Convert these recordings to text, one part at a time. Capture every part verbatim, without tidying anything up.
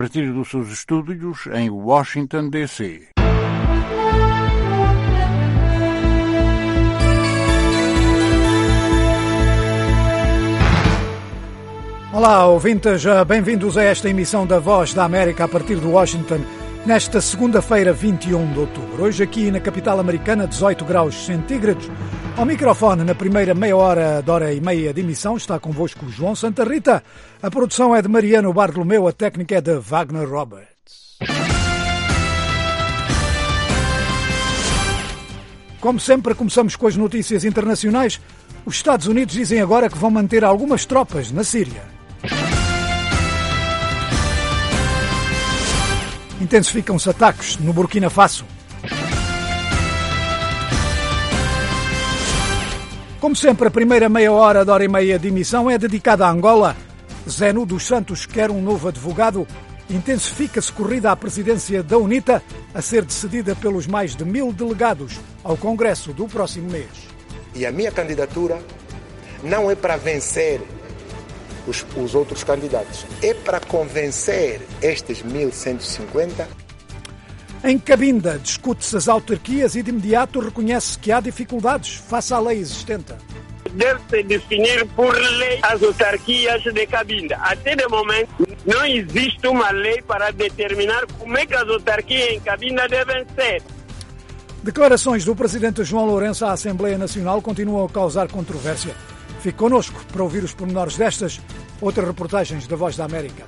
A partir dos seus estúdios em Washington, D C Olá, ouvintes, bem-vindos a esta emissão da Voz da América a partir de Washington, nesta segunda-feira, vinte e um de outubro. Hoje aqui na capital americana, dezoito graus centígrados. Ao microfone, na primeira meia hora, de hora e meia de emissão, está convosco João Santa Rita. A produção é de Mariano Bartolomeu, a técnica é de Wagner Roberts. Como sempre, começamos com as notícias internacionais. Os Estados Unidos dizem agora que vão manter algumas tropas na Síria. Intensificam-se ataques no Burkina Faso. Como sempre, a primeira meia hora, de hora e meia de emissão é dedicada a Angola. Zeno dos Santos quer um novo advogado. Intensifica-se corrida à presidência da UNITA, a ser decidida pelos mais de mil delegados ao Congresso do próximo mês. E a minha candidatura não é para vencer os, os outros candidatos, é para convencer estes mil cento e cinquenta. Em Cabinda, discute-se as autarquias e de imediato reconhece que há dificuldades face à lei existente. Deve-se definir por lei as autarquias de Cabinda. Até de momento, não existe uma lei para determinar como é que as autarquias em Cabinda devem ser. Declarações do presidente João Lourenço à Assembleia Nacional continuam a causar controvérsia. Fique connosco para ouvir os pormenores destas, outras reportagens da Voz da América.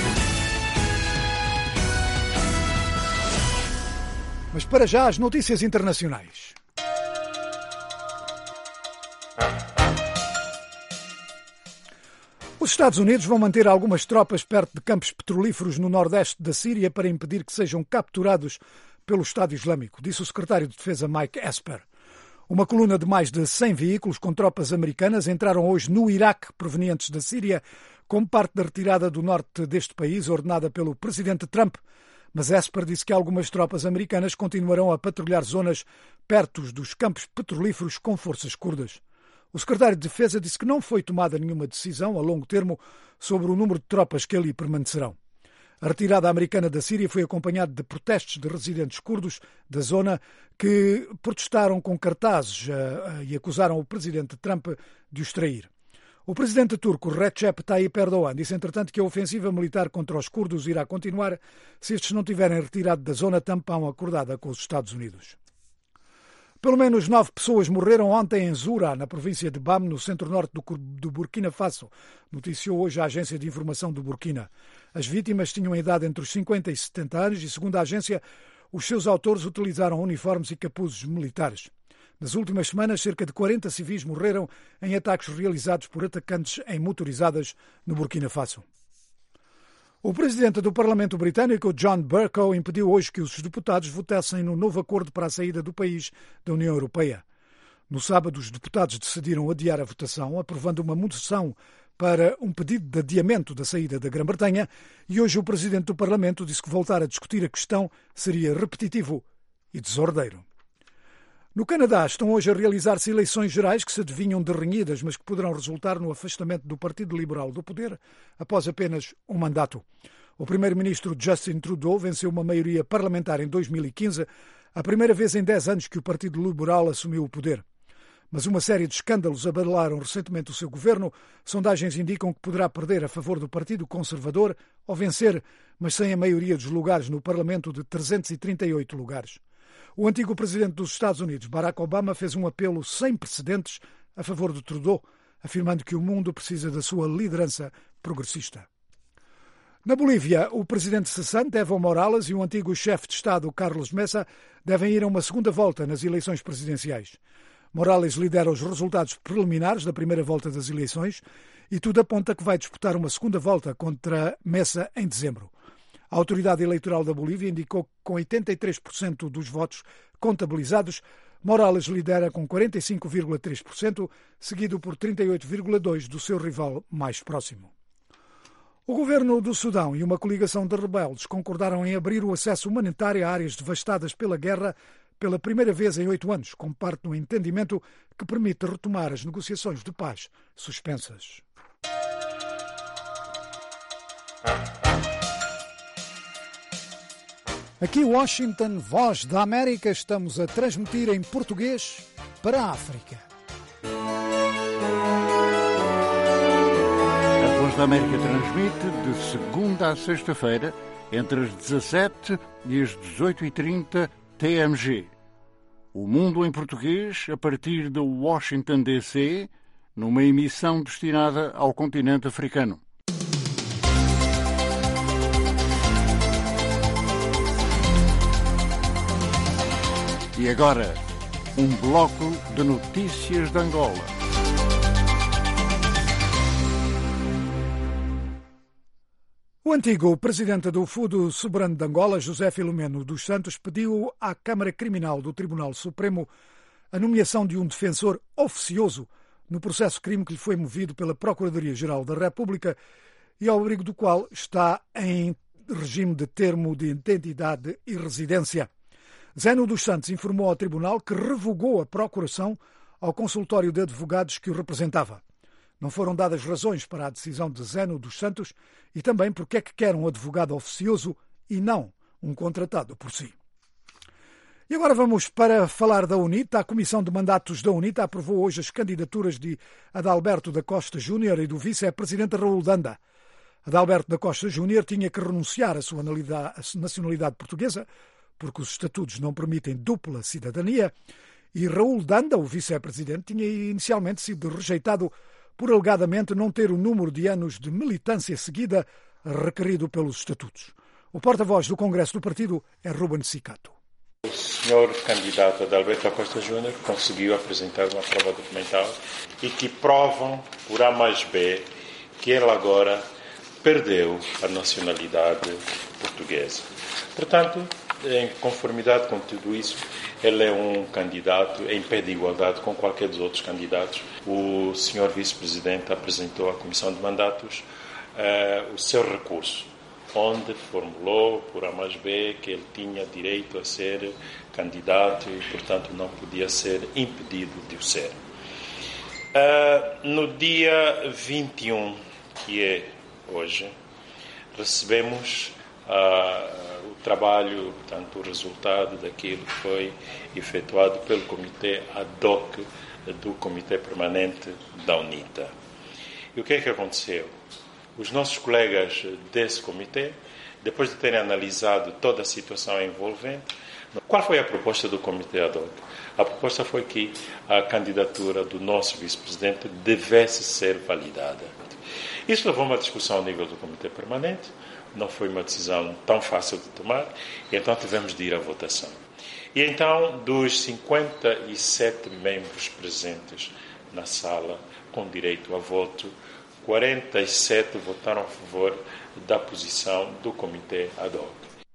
Mas para já, as notícias internacionais. Os Estados Unidos vão manter algumas tropas perto de campos petrolíferos no nordeste da Síria para impedir que sejam capturados pelo Estado Islâmico, disse o secretário de Defesa Mike Esper. Uma coluna de mais de cem veículos com tropas americanas entraram hoje no Iraque, provenientes da Síria, como parte da retirada do norte deste país, ordenada pelo presidente Trump. Mas Esper disse que algumas tropas americanas continuarão a patrulhar zonas perto dos campos petrolíferos com forças curdas. O secretário de Defesa disse que não foi tomada nenhuma decisão a longo termo sobre o número de tropas que ali permanecerão. A retirada americana da Síria foi acompanhada de protestos de residentes curdos da zona que protestaram com cartazes uh, e acusaram o presidente Trump de os trair. O presidente turco Recep Tayyip Erdogan disse, entretanto, que a ofensiva militar contra os curdos irá continuar se estes não tiverem retirado da zona tampão acordada com os Estados Unidos. Pelo menos nove pessoas morreram ontem em Zura, na província de Bam, no centro-norte do, do Burkina Faso, noticiou hoje a agência de informação do Burkina. As vítimas tinham idade entre os cinquenta e setenta anos e, segundo a agência, os seus autores utilizaram uniformes e capuzes militares. Nas últimas semanas, cerca de quarenta civis morreram em ataques realizados por atacantes em motorizadas no Burkina Faso. O presidente do Parlamento Britânico, John Bercow, impediu hoje que os deputados votassem no novo acordo para a saída do país da União Europeia. No sábado, os deputados decidiram adiar a votação, aprovando uma moção para um pedido de adiamento da saída da Grã-Bretanha, e hoje o presidente do Parlamento disse que voltar a discutir a questão seria repetitivo e desordeiro. No Canadá estão hoje a realizar-se eleições gerais que se adivinham de renhidas, mas que poderão resultar no afastamento do Partido Liberal do poder após apenas um mandato. O primeiro-ministro Justin Trudeau venceu uma maioria parlamentar em dois mil e quinze, a primeira vez em dez anos que o Partido Liberal assumiu o poder. Mas uma série de escândalos abalaram recentemente o seu governo. Sondagens indicam que poderá perder a favor do Partido Conservador ou vencer, mas sem a maioria dos lugares no Parlamento de trezentos e trinta e oito lugares. O antigo presidente dos Estados Unidos, Barack Obama, fez um apelo sem precedentes a favor de Trudeau, afirmando que o mundo precisa da sua liderança progressista. Na Bolívia, o presidente cessante, Evo Morales, e o antigo chefe de Estado, Carlos Mesa, devem ir a uma segunda volta nas eleições presidenciais. Morales lidera os resultados preliminares da primeira volta das eleições e tudo aponta que vai disputar uma segunda volta contra Mesa em dezembro. A Autoridade Eleitoral da Bolívia indicou que, com oitenta e três por cento dos votos contabilizados, Morales lidera com quarenta e cinco vírgula três por cento, seguido por trinta e oito vírgula dois por cento do seu rival mais próximo. O governo do Sudão e uma coligação de rebeldes concordaram em abrir o acesso humanitário a áreas devastadas pela guerra pela primeira vez em oito anos, como parte do entendimento que permite retomar as negociações de paz suspensas. Aqui Washington, Voz da América, estamos a transmitir em português para a África. A Voz da América transmite de segunda a sexta-feira, entre as dezassete e as dezoito e trinta T M G. O Mundo em Português, a partir de Washington, D C, numa emissão destinada ao continente africano. E agora, um bloco de notícias de Angola. O antigo presidente do Fundo Soberano de Angola, José Filomeno dos Santos, pediu à Câmara Criminal do Tribunal Supremo a nomeação de um defensor oficioso no processo crime que lhe foi movido pela Procuradoria-Geral da República e ao abrigo do qual está em regime de termo de identidade e residência. Zeno dos Santos informou ao Tribunal que revogou a procuração ao consultório de advogados que o representava. Não foram dadas razões para a decisão de Zeno dos Santos e também porque é que quer um advogado oficioso e não um contratado por si. E agora vamos para falar da UNITA. A Comissão de Mandatos da UNITA aprovou hoje as candidaturas de Adalberto da Costa Júnior e do vice-presidente Raul Danda. Adalberto da Costa Júnior tinha que renunciar à sua nacionalidade portuguesa, porque os estatutos não permitem dupla cidadania, e Raul Danda, o vice-presidente, tinha inicialmente sido rejeitado por alegadamente não ter o número de anos de militância seguida requerido pelos estatutos. O porta-voz do Congresso do partido é Ruben Sicato. O senhor candidato Adalberto da Costa Júnior conseguiu apresentar uma prova documental e que provam, por A mais B, que ele agora perdeu a nacionalidade portuguesa. Portanto, em conformidade com tudo isso, ele é um candidato em pé de igualdade com qualquer dos outros candidatos. O senhor vice-presidente apresentou à Comissão de Mandatos uh, o seu recurso, onde formulou, por A mais B, que ele tinha direito a ser candidato e, portanto, não podia ser impedido de o ser. Uh, no dia vinte e um, que é hoje, recebemos uh, o trabalho, portanto, o resultado daquilo que foi efetuado pelo Comitê ad hoc do Comitê Permanente da UNITA. E o que é que aconteceu? Os nossos colegas desse comitê, depois de terem analisado toda a situação envolvente, qual foi a proposta do Comitê ad hoc? A proposta foi que a candidatura do nosso vice-presidente devesse ser validada. Isso levou a uma discussão ao nível do Comitê Permanente, não foi uma decisão tão fácil de tomar, e então tivemos de ir à votação. E então, dos cinquenta e sete membros presentes na sala, com direito a voto, quarenta e sete votaram a favor da posição do Comitê ad hoc.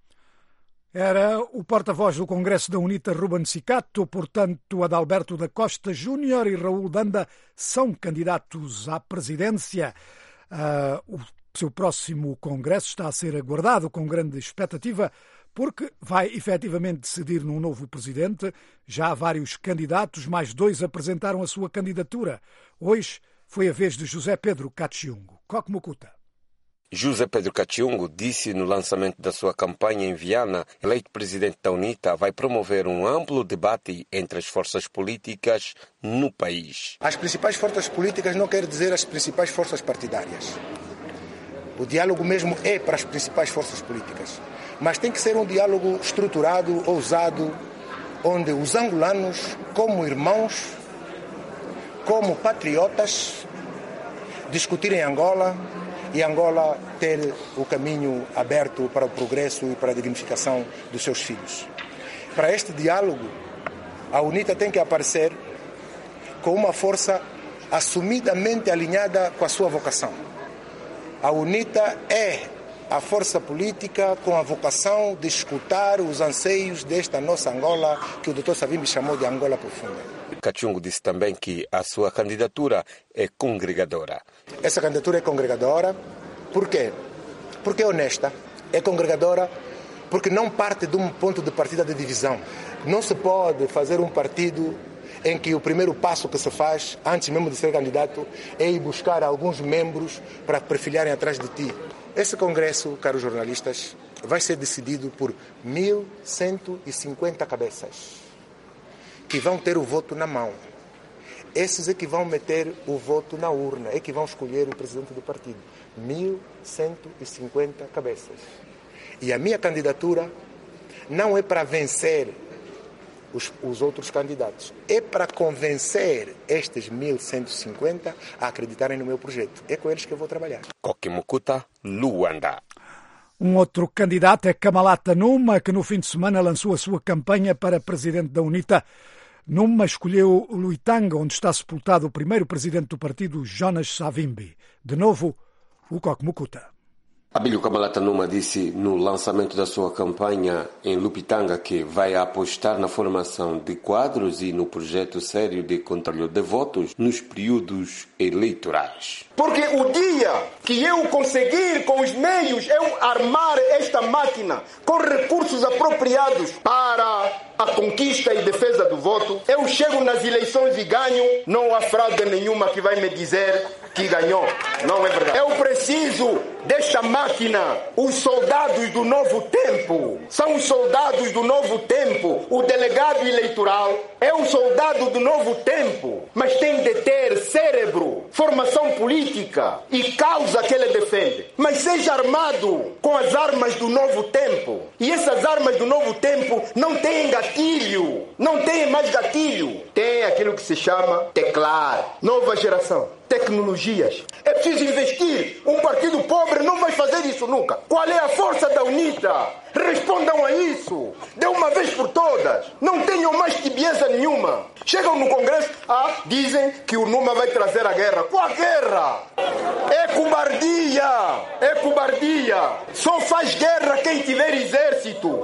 Era o porta-voz do Congresso da UNITA, Ruben Sicato. Portanto, Adalberto da Costa Júnior e Raul Danda são candidatos à presidência. Uh, o seu próximo congresso está a ser aguardado com grande expectativa, porque vai efetivamente decidir num novo presidente. Já há vários candidatos, mais dois apresentaram a sua candidatura. Hoje foi a vez de José Pedro Caciungo. Kokmukuta. José Pedro Caciungo disse no lançamento da sua campanha em Viana, eleito presidente da UNITA, vai promover um amplo debate entre as forças políticas no país. As principais forças políticas não quer dizer as principais forças partidárias. O diálogo mesmo é para as principais forças políticas. Mas tem que ser um diálogo estruturado, ousado, onde os angolanos, como irmãos, como patriotas, discutirem Angola e Angola ter o caminho aberto para o progresso e para a dignificação dos seus filhos. Para este diálogo, a UNITA tem que aparecer com uma força assumidamente alinhada com a sua vocação. A UNITA é a força política com a vocação de escutar os anseios desta nossa Angola, que o doutor Savimbi chamou de Angola profunda. Caciungo disse também que a sua candidatura é congregadora. Essa candidatura é congregadora. Por quê? Porque é honesta, é congregadora, porque não parte de um ponto de partida de divisão. Não se pode fazer um partido em que o primeiro passo que se faz, antes mesmo de ser candidato, é ir buscar alguns membros para perfilharem atrás de ti. Esse congresso, caros jornalistas, vai ser decidido por mil cento e cinquenta cabeças que vão ter o voto na mão. Esses é que vão meter o voto na urna, é que vão escolher o presidente do partido. mil cento e cinquenta cabeças. E a minha candidatura não é para vencer os, os outros candidatos, é para convencer estes mil cento e cinquenta a acreditarem no meu projeto. É com eles que eu vou trabalhar. Koki Mukuta, Luanda. Um outro candidato é Kamalata Numa, que no fim de semana lançou a sua campanha para presidente da UNITA. Numa escolheu Luitanga, onde está sepultado o primeiro presidente do partido, Jonas Savimbi. De novo, o Koki Mukuta. Abílio Kamalata Numa disse no lançamento da sua campanha em Lupitanga que vai apostar na formação de quadros e no projeto sério de controle de votos nos períodos eleitorais. Porque o dia que eu conseguir com os meios, eu armar esta máquina com recursos apropriados para a conquista e defesa do voto, eu chego nas eleições e ganho, não há fraude nenhuma que vai me dizer que ganhou. Não é verdade. Eu preciso desta máquina. Os soldados do novo tempo são os soldados do novo tempo. O delegado eleitoral é um soldado do novo tempo, mas tem de ter cérebro, formação política e causa que ele defende. Mas seja armado com as armas do novo tempo. E essas armas do novo tempo não têm gatilho, não têm mais gatilho. Tem aquilo que se chama teclar. Nova geração. Tecnologias. É preciso investir. Um partido pobre não vai fazer isso nunca. Qual é a força da UNITA? Respondam a isso. De uma vez por todas. Não tenham mais tibieza nenhuma. Chegam no Congresso, ah, dizem que o Numa vai trazer a guerra. Qual guerra? É cobardia. É cobardia. Só faz guerra quem tiver exército.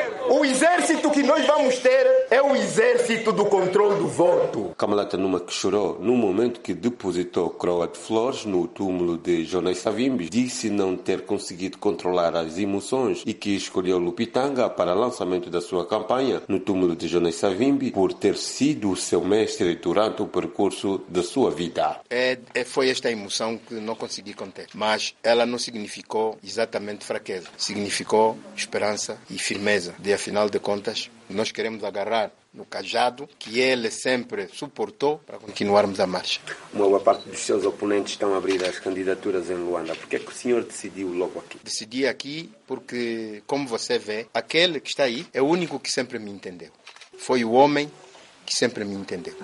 O exército que nós vamos ter é o exército do controle do voto. Kamalata Numa, que chorou no momento que depositou coroa de flores no túmulo de Jonas Savimbi, disse não ter conseguido controlar as emoções e que escolheu Lupitanga para o lançamento da sua campanha no túmulo de Jonas Savimbi por ter sido o seu mestre durante o percurso da sua vida. É, é, foi esta emoção que não consegui conter, mas ela não significou exatamente fraqueza, significou esperança e firmeza, de afinal de contas nós queremos agarrar no cajado que ele sempre suportou para continuarmos a marcha. Uma boa parte dos seus oponentes estão a abrir as candidaturas em Luanda. Por que é que o senhor decidiu logo aqui? Decidi aqui porque, como você vê, aquele que está aí é o único que sempre me entendeu. Foi o homem que sempre me entendeu.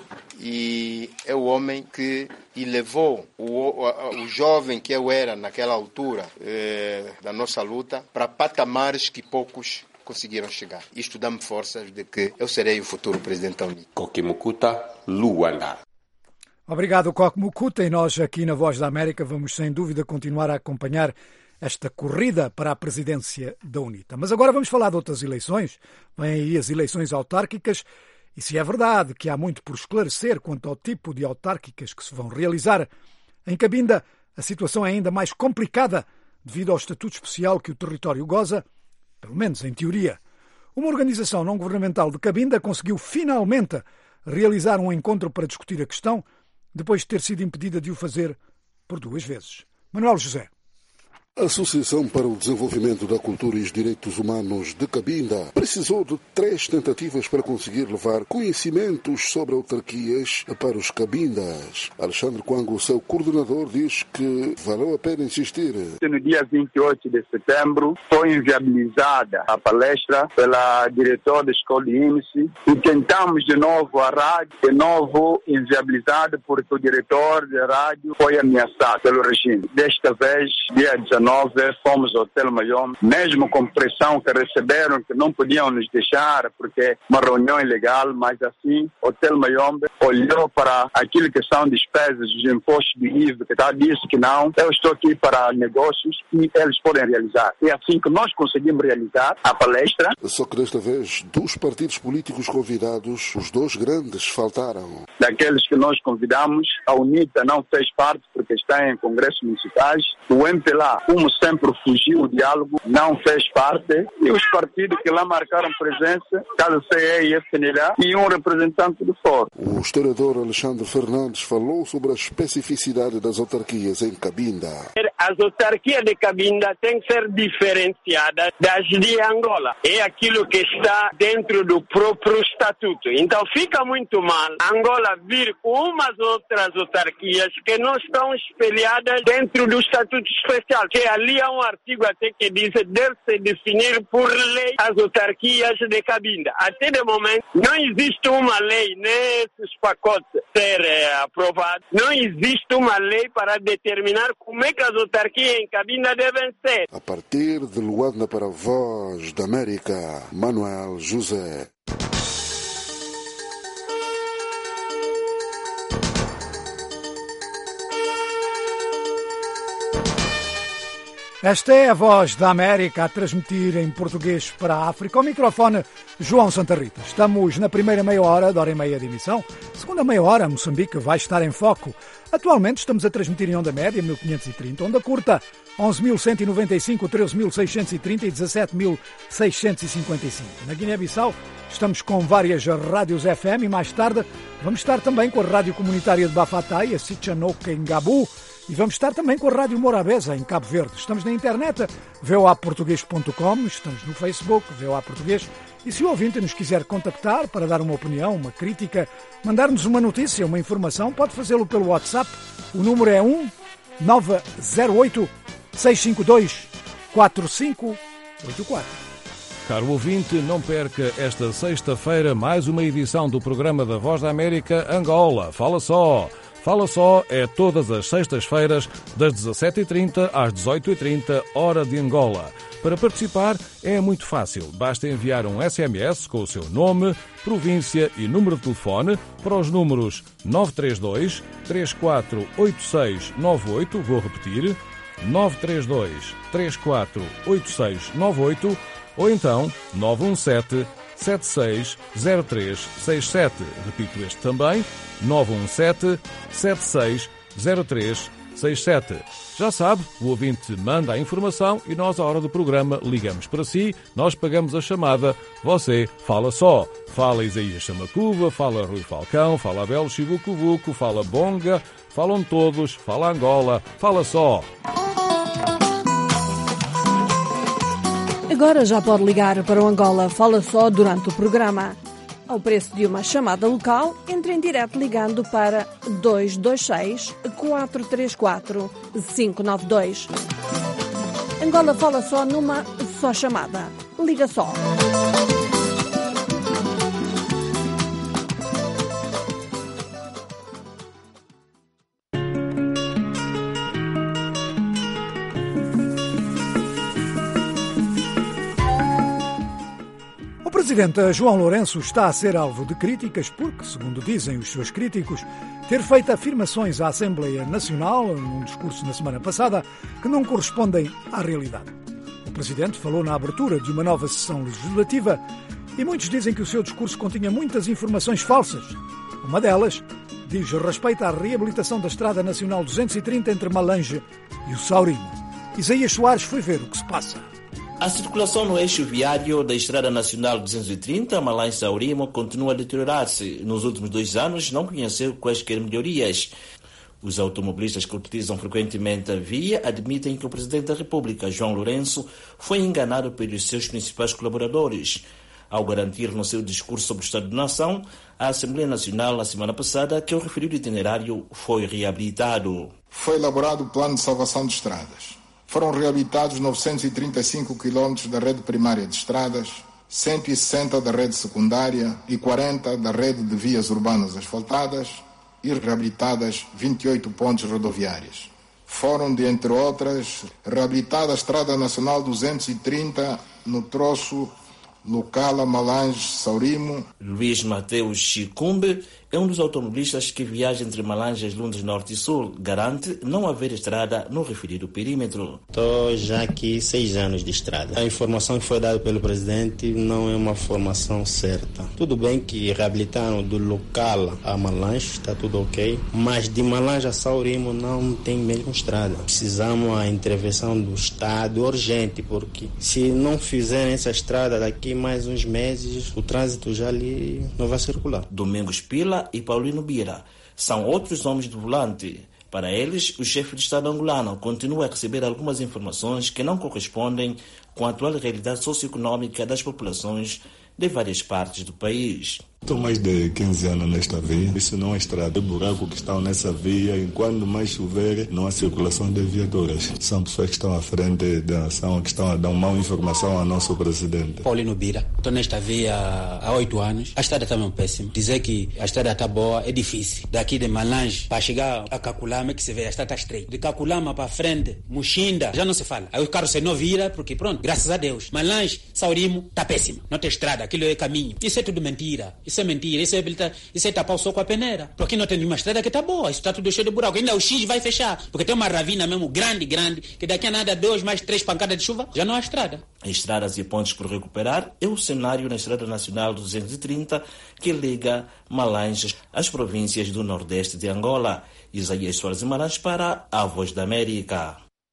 E é o homem que elevou o, o, o jovem que eu era naquela altura eh, da nossa luta para patamares que poucos conseguiram chegar. Isto dá-me forças de que eu serei o futuro presidente da UNITA. Koki Mukuta, Luanda. Obrigado, Koki Mukuta, e nós aqui na Voz da América vamos sem dúvida continuar a acompanhar esta corrida para a presidência da UNITA. Mas agora vamos falar de outras eleições. Vêm aí as eleições autárquicas e se é verdade que há muito por esclarecer quanto ao tipo de autárquicas que se vão realizar, em Cabinda a situação é ainda mais complicada devido ao estatuto especial que o território goza, pelo menos em teoria. Uma organização não governamental de Cabinda conseguiu finalmente realizar um encontro para discutir a questão, depois de ter sido impedida de o fazer por duas vezes. Manuel José. A Associação para o Desenvolvimento da Cultura e os Direitos Humanos de Cabinda precisou de três tentativas para conseguir levar conhecimentos sobre autarquias para os cabindas. Alexandre Quango, seu coordenador, diz que valeu a pena insistir. No dia vinte e oito de setembro foi inviabilizada a palestra pela diretora da escola de índice e tentamos de novo a rádio, de novo inviabilizada porque o diretor da rádio foi ameaçado pelo regime. Desta vez, dia dezenove, fomos ao Hotel Mayombe, mesmo com pressão que receberam, que não podiam nos deixar, porque é uma reunião ilegal, mas assim, o Hotel Mayombe olhou para aquilo que são despesas dos impostos de I V A, que tá, disse que não, eu estou aqui para negócios e eles podem realizar. É assim que nós conseguimos realizar a palestra. Só que desta vez, dos partidos políticos convidados, os dois grandes faltaram. Daqueles que nós convidamos, a UNITA não fez parte porque está em congressos municipais, o M P L A, um como sempre fugiu o diálogo, não fez parte, e os partidos que lá marcaram presença, caso C E e F N L A, e um representante do Fórum. O historiador Alexandre Fernandes falou sobre a especificidade das autarquias em Cabinda. As autarquias de Cabinda têm que ser diferenciadas das de Angola. É aquilo que está dentro do próprio estatuto. Então fica muito mal Angola vir com umas outras autarquias que não estão espelhadas dentro do estatuto especial, que ali há um artigo até que diz que deve-se definir por lei as autarquias de Cabinda. Até de momento não existe uma lei nesses pacotes ser é, aprovados, não existe uma lei para determinar como é que as autarquias em Cabinda devem ser. A partir de Luanda para a Voz da América, Manuel José. Esta é a Voz da América a transmitir em português para a África. Ao microfone, João Santa Rita. Estamos na primeira meia hora, de hora e meia de emissão. Segunda meia hora, Moçambique vai estar em foco. Atualmente estamos a transmitir em onda média, mil quinhentos e trinta, onda curta, onze mil cento e noventa e cinco, treze mil seiscentos e trinta e dezassete mil seiscentos e cinquenta e cinco. Na Guiné-Bissau estamos com várias rádios F M e mais tarde vamos estar também com a Rádio Comunitária de Bafatai, a Sichanouca em Gabu, e vamos estar também com a Rádio Morabeza, em Cabo Verde. Estamos na internet, v o a português ponto com, estamos no Facebook, V O A Português. E se o ouvinte nos quiser contactar para dar uma opinião, uma crítica, mandar-nos uma notícia, uma informação, pode fazê-lo pelo WhatsApp. O número é um nove zero oito, seis cinco dois, quatro cinco oito quatro. Caro ouvinte, não perca esta sexta-feira mais uma edição do programa da Voz da América Angola. Fala só! Fala Só é todas as sextas-feiras, das dezassete e trinta às dezoito e trinta, hora de Angola. Para participar é muito fácil. Basta enviar um S M S com o seu nome, província e número de telefone para os números nove três dois, três quatro oito seis nove oito, vou repetir, nove três dois, três quatro oito seis nove oito, ou então nove um sete, sete seis zero três seis sete. Repito este também, nove um sete, sete seis zero três seis sete. Já sabe, o ouvinte manda a informação e nós, à hora do programa, ligamos para si, nós pagamos a chamada, você fala só. Fala Isaías Chamacuva, fala Rui Falcão, fala Abel Chivucovuco, fala Bonga, falam todos, fala Angola, fala só. Agora já pode ligar para o Angola Fala Só durante o programa. Ao preço de uma chamada local, entre em direto ligando para dois dois seis, quatro três quatro, cinco nove dois. Angola Fala Só numa só chamada. Liga só. O presidente João Lourenço está a ser alvo de críticas porque, segundo dizem os seus críticos, ter feito afirmações à Assembleia Nacional, num discurso na semana passada, que não correspondem à realidade. O presidente falou na abertura de uma nova sessão legislativa e muitos dizem que o seu discurso continha muitas informações falsas. Uma delas diz respeito à reabilitação da Estrada Nacional duzentos e trinta entre Malange e o Saurimo. Isaías Soares foi ver o que se passa. A circulação no eixo viário da Estrada Nacional duzentos e trinta, Malange-Saurimo, continua a deteriorar-se. Nos últimos dois anos não conheceu quaisquer melhorias. Os automobilistas que utilizam frequentemente a via admitem que o Presidente da República, João Lourenço, foi enganado pelos seus principais colaboradores. Ao garantir no seu discurso sobre o Estado de Nação, a Assembleia Nacional, na semana passada, que o referido itinerário foi reabilitado. Foi elaborado o Plano de Salvação de Estradas. Foram reabilitados novecentos e trinta e cinco quilómetros da rede primária de estradas, cento e sessenta da rede secundária e quarenta da rede de vias urbanas asfaltadas e reabilitadas vinte e oito pontes rodoviárias. Foram, de entre outras, reabilitada a Estrada Nacional duzentos e trinta no troço Lucala, Malange, Saurimo. Luís Mateus Chicumbe é um dos automobilistas que viaja entre Malanjas, Lundes Norte e Sul. Garante não haver estrada no referido perímetro. Estou já aqui seis anos de estrada. A informação que foi dada pelo presidente não é uma informação certa. Tudo bem que reabilitaram do local a Malanjas, está tudo ok, mas de Malanjas a Saurimo não tem mesmo estrada. Precisamos a intervenção do Estado urgente, porque se não fizerem essa estrada daqui mais uns meses, o trânsito já ali não vai circular. Domingos Pila e Paulino Bira são outros homens do volante. Para eles, o chefe de Estado angolano continua a receber algumas informações que não correspondem com a atual realidade socioeconômica das populações de várias partes do país. Estou mais de quinze anos nesta via. Isso não é estrada. É buraco que estão nessa via. E quando mais chover, não há circulação de viaturas. São pessoas que estão à frente da ação, que estão a dar má informação ao nosso presidente. Paulino Bira. Estou nesta via há oito anos. A estrada também é péssima. Dizer que a estrada está boa é difícil. Daqui de Malange para chegar a Caculama, que se vê, a estrada está estreita. De Caculama para frente, Muxinda, já não se fala. Aí o carro se não vira, porque pronto, graças a Deus. Malange, Saurimo, está péssima. Não tem estrada, aquilo é caminho. Isso é tudo mentira. Isso é mentira, isso é, isso é tapar o sol com a peneira. Porque não tem nenhuma estrada que está boa, isso está tudo cheio de buraco. Ainda o X vai fechar, porque tem uma ravina mesmo grande, grande, que daqui a nada, dois, mais três pancadas de chuva, já não há estrada. Estradas e pontes por recuperar é o cenário na Estrada Nacional duzentos e trinta, que liga Malanjas às províncias do Nordeste de Angola. Isaías Soares Malanjas para a Voz da América.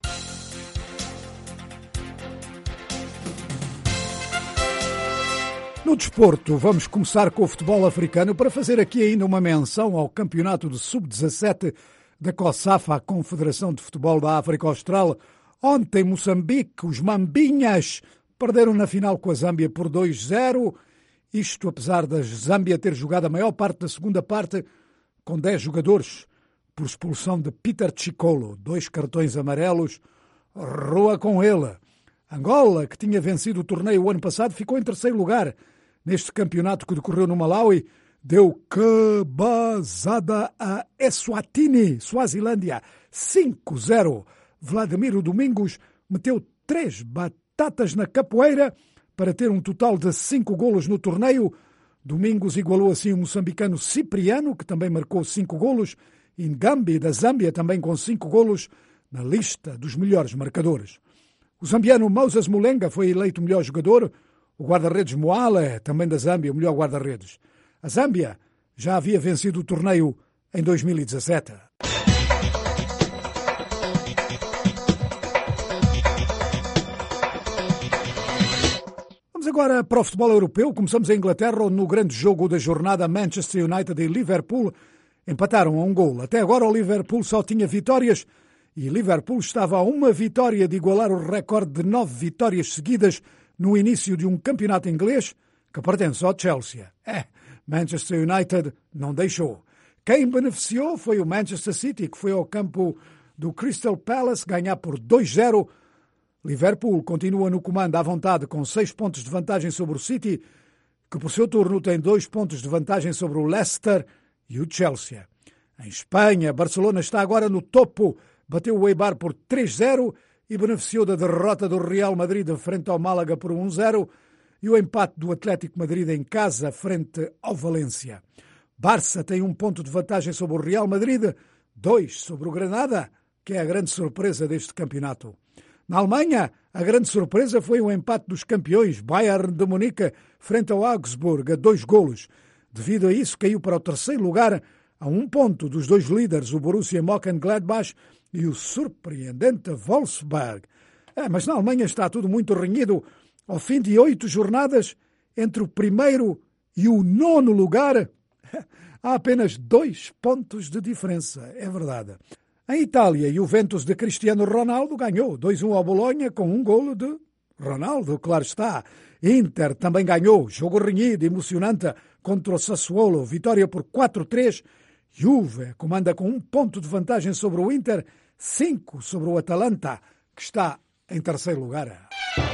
No desporto, vamos começar com o futebol africano para fazer aqui ainda uma menção ao campeonato de sub dezassete da COSAFA, a Confederação de Futebol da África Austral. Ontem, Moçambique, os Mambinhas, perderam na final com a Zâmbia por dois a zero. Isto apesar da Zâmbia ter jogado a maior parte da segunda parte com dez jogadores, por expulsão de Peter Chicolo. Dois cartões amarelos, rua com ele. Angola, que tinha vencido o torneio o ano passado, ficou em terceiro lugar. Neste campeonato que decorreu no Malawi, deu cabazada a Eswatini, Suazilândia, cinco a zero. Vladimiro Domingos meteu três batatas na capoeira para ter um total de cinco golos no torneio. Domingos igualou assim o moçambicano Cipriano, que também marcou cinco golos, e Ngambi, da Zâmbia, também com cinco golos na lista dos melhores marcadores. O zambiano Moses Mulenga foi eleito o melhor jogador, o guarda-redes Moale, também da Zâmbia, o melhor guarda-redes. A Zâmbia já havia vencido o torneio em dois mil e dezassete. Vamos agora para o futebol europeu. Começamos em Inglaterra, onde no grande jogo da jornada Manchester United e Liverpool empataram a um gol. Até agora o Liverpool só tinha vitórias e Liverpool estava a uma vitória de igualar o recorde de nove vitórias seguidas no início de um campeonato inglês que pertence ao Chelsea. É, Manchester United não deixou. Quem beneficiou foi o Manchester City, que foi ao campo do Crystal Palace ganhar por dois a zero. Liverpool continua no comando à vontade com seis pontos de vantagem sobre o City, que por seu turno tem dois pontos de vantagem sobre o Leicester e o Chelsea. Em Espanha, Barcelona está agora no topo, bateu o Eibar por três a zero e beneficiou da derrota do Real Madrid frente ao Málaga por um a zero e o empate do Atlético Madrid em casa frente ao Valência. Barça tem um ponto de vantagem sobre o Real Madrid, dois sobre o Granada, que é a grande surpresa deste campeonato. Na Alemanha, a grande surpresa foi o empate dos campeões Bayern de Munique frente ao Augsburg a dois golos. Devido a isso, caiu para o terceiro lugar a um ponto dos dois líderes, o Borussia Mönchengladbach e o surpreendente Wolfsburg. É, mas na Alemanha está tudo muito renhido. Ao fim de oito jornadas, entre o primeiro e o nono lugar, há apenas dois pontos de diferença. É verdade. Em Itália, Juventus de Cristiano Ronaldo ganhou dois a um ao Bolonha com um golo de Ronaldo, claro está. Inter também ganhou, jogo renhido, emocionante, contra o Sassuolo, vitória por quatro a três. Juve comanda com um ponto de vantagem sobre o Inter, cinco sobre o Atalanta, que está em terceiro lugar.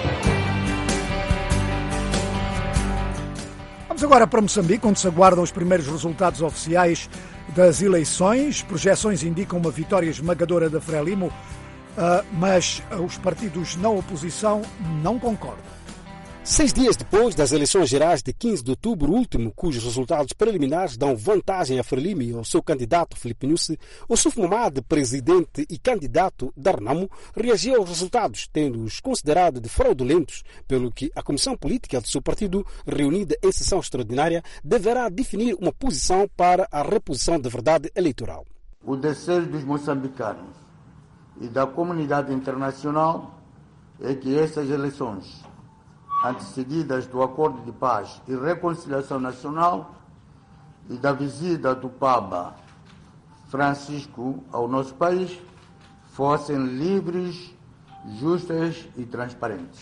Vamos agora para Moçambique, onde se aguardam os primeiros resultados oficiais das eleições. Projeções indicam uma vitória esmagadora da Frelimo, mas os partidos na oposição não concordam. Seis dias depois das eleições gerais de quinze de outubro último, cujos resultados preliminares dão vantagem a Frelimo e ao seu candidato Filipe Nyusi, o Suf Momad, presidente e candidato da Renamo, reagiu aos resultados, tendo-os considerado de fraudulentos, pelo que a Comissão Política do seu partido, reunida em sessão extraordinária, deverá definir uma posição para a reposição da verdade eleitoral. O desejo dos moçambicanos e da comunidade internacional é que essas eleições, antecedidas do Acordo de Paz e Reconciliação Nacional e da visita do Papa Francisco ao nosso país, fossem livres, justas e transparentes.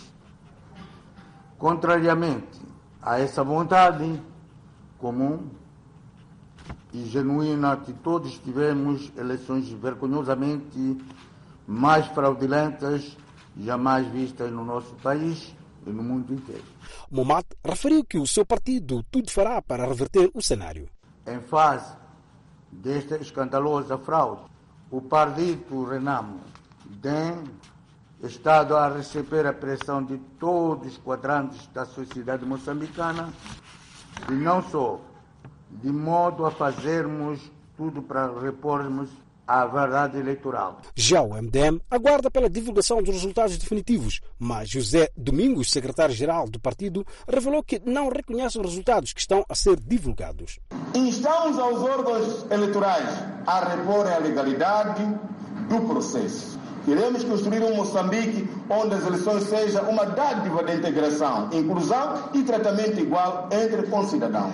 Contrariamente a essa vontade comum e genuína que todos tivemos, eleições vergonhosamente mais fraudulentas jamais vistas no nosso país e no mundo inteiro. Momad referiu que o seu partido tudo fará para reverter o cenário. Em face desta escandalosa fraude, o partido Renamo tem estado a receber a pressão de todos os quadrantes da sociedade moçambicana e não só, de modo a fazermos tudo para repormos a verdade eleitoral. Já o M D M aguarda pela divulgação dos resultados definitivos, mas José Domingos, secretário-geral do partido, revelou que não reconhece os resultados que estão a ser divulgados. Instamos aos órgãos eleitorais a reporem a legalidade do processo. Queremos construir um Moçambique onde as eleições sejam uma dádiva de integração, inclusão e tratamento igual entre concidadãos.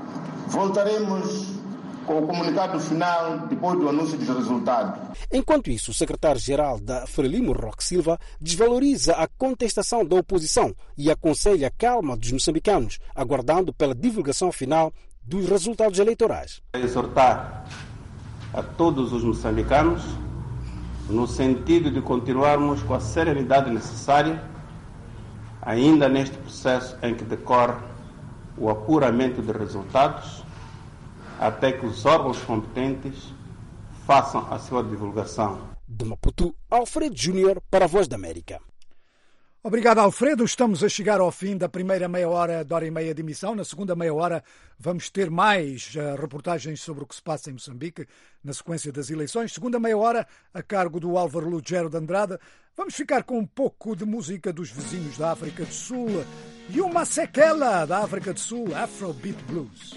Voltaremos com o comunicado final depois do anúncio dos resultados. Enquanto isso, o secretário-geral da Frelimo, Roque Silva, desvaloriza a contestação da oposição e aconselha a calma dos moçambicanos, aguardando pela divulgação final dos resultados eleitorais. Exortar a todos os moçambicanos no sentido de continuarmos com a serenidade necessária, ainda neste processo em que decorre o apuramento de resultados, até que os órgãos competentes façam a sua divulgação. De Maputo, Alfredo Júnior para a Voz da América. Obrigado, Alfredo. Estamos a chegar ao fim da primeira meia hora, de hora e meia de emissão. Na segunda meia hora vamos ter mais uh, reportagens sobre o que se passa em Moçambique na sequência das eleições. Segunda meia hora, a cargo do Álvaro Lugero de Andrade. Vamos ficar com um pouco de música dos vizinhos da África do Sul e uma sequela da África do Sul, Afrobeat Blues.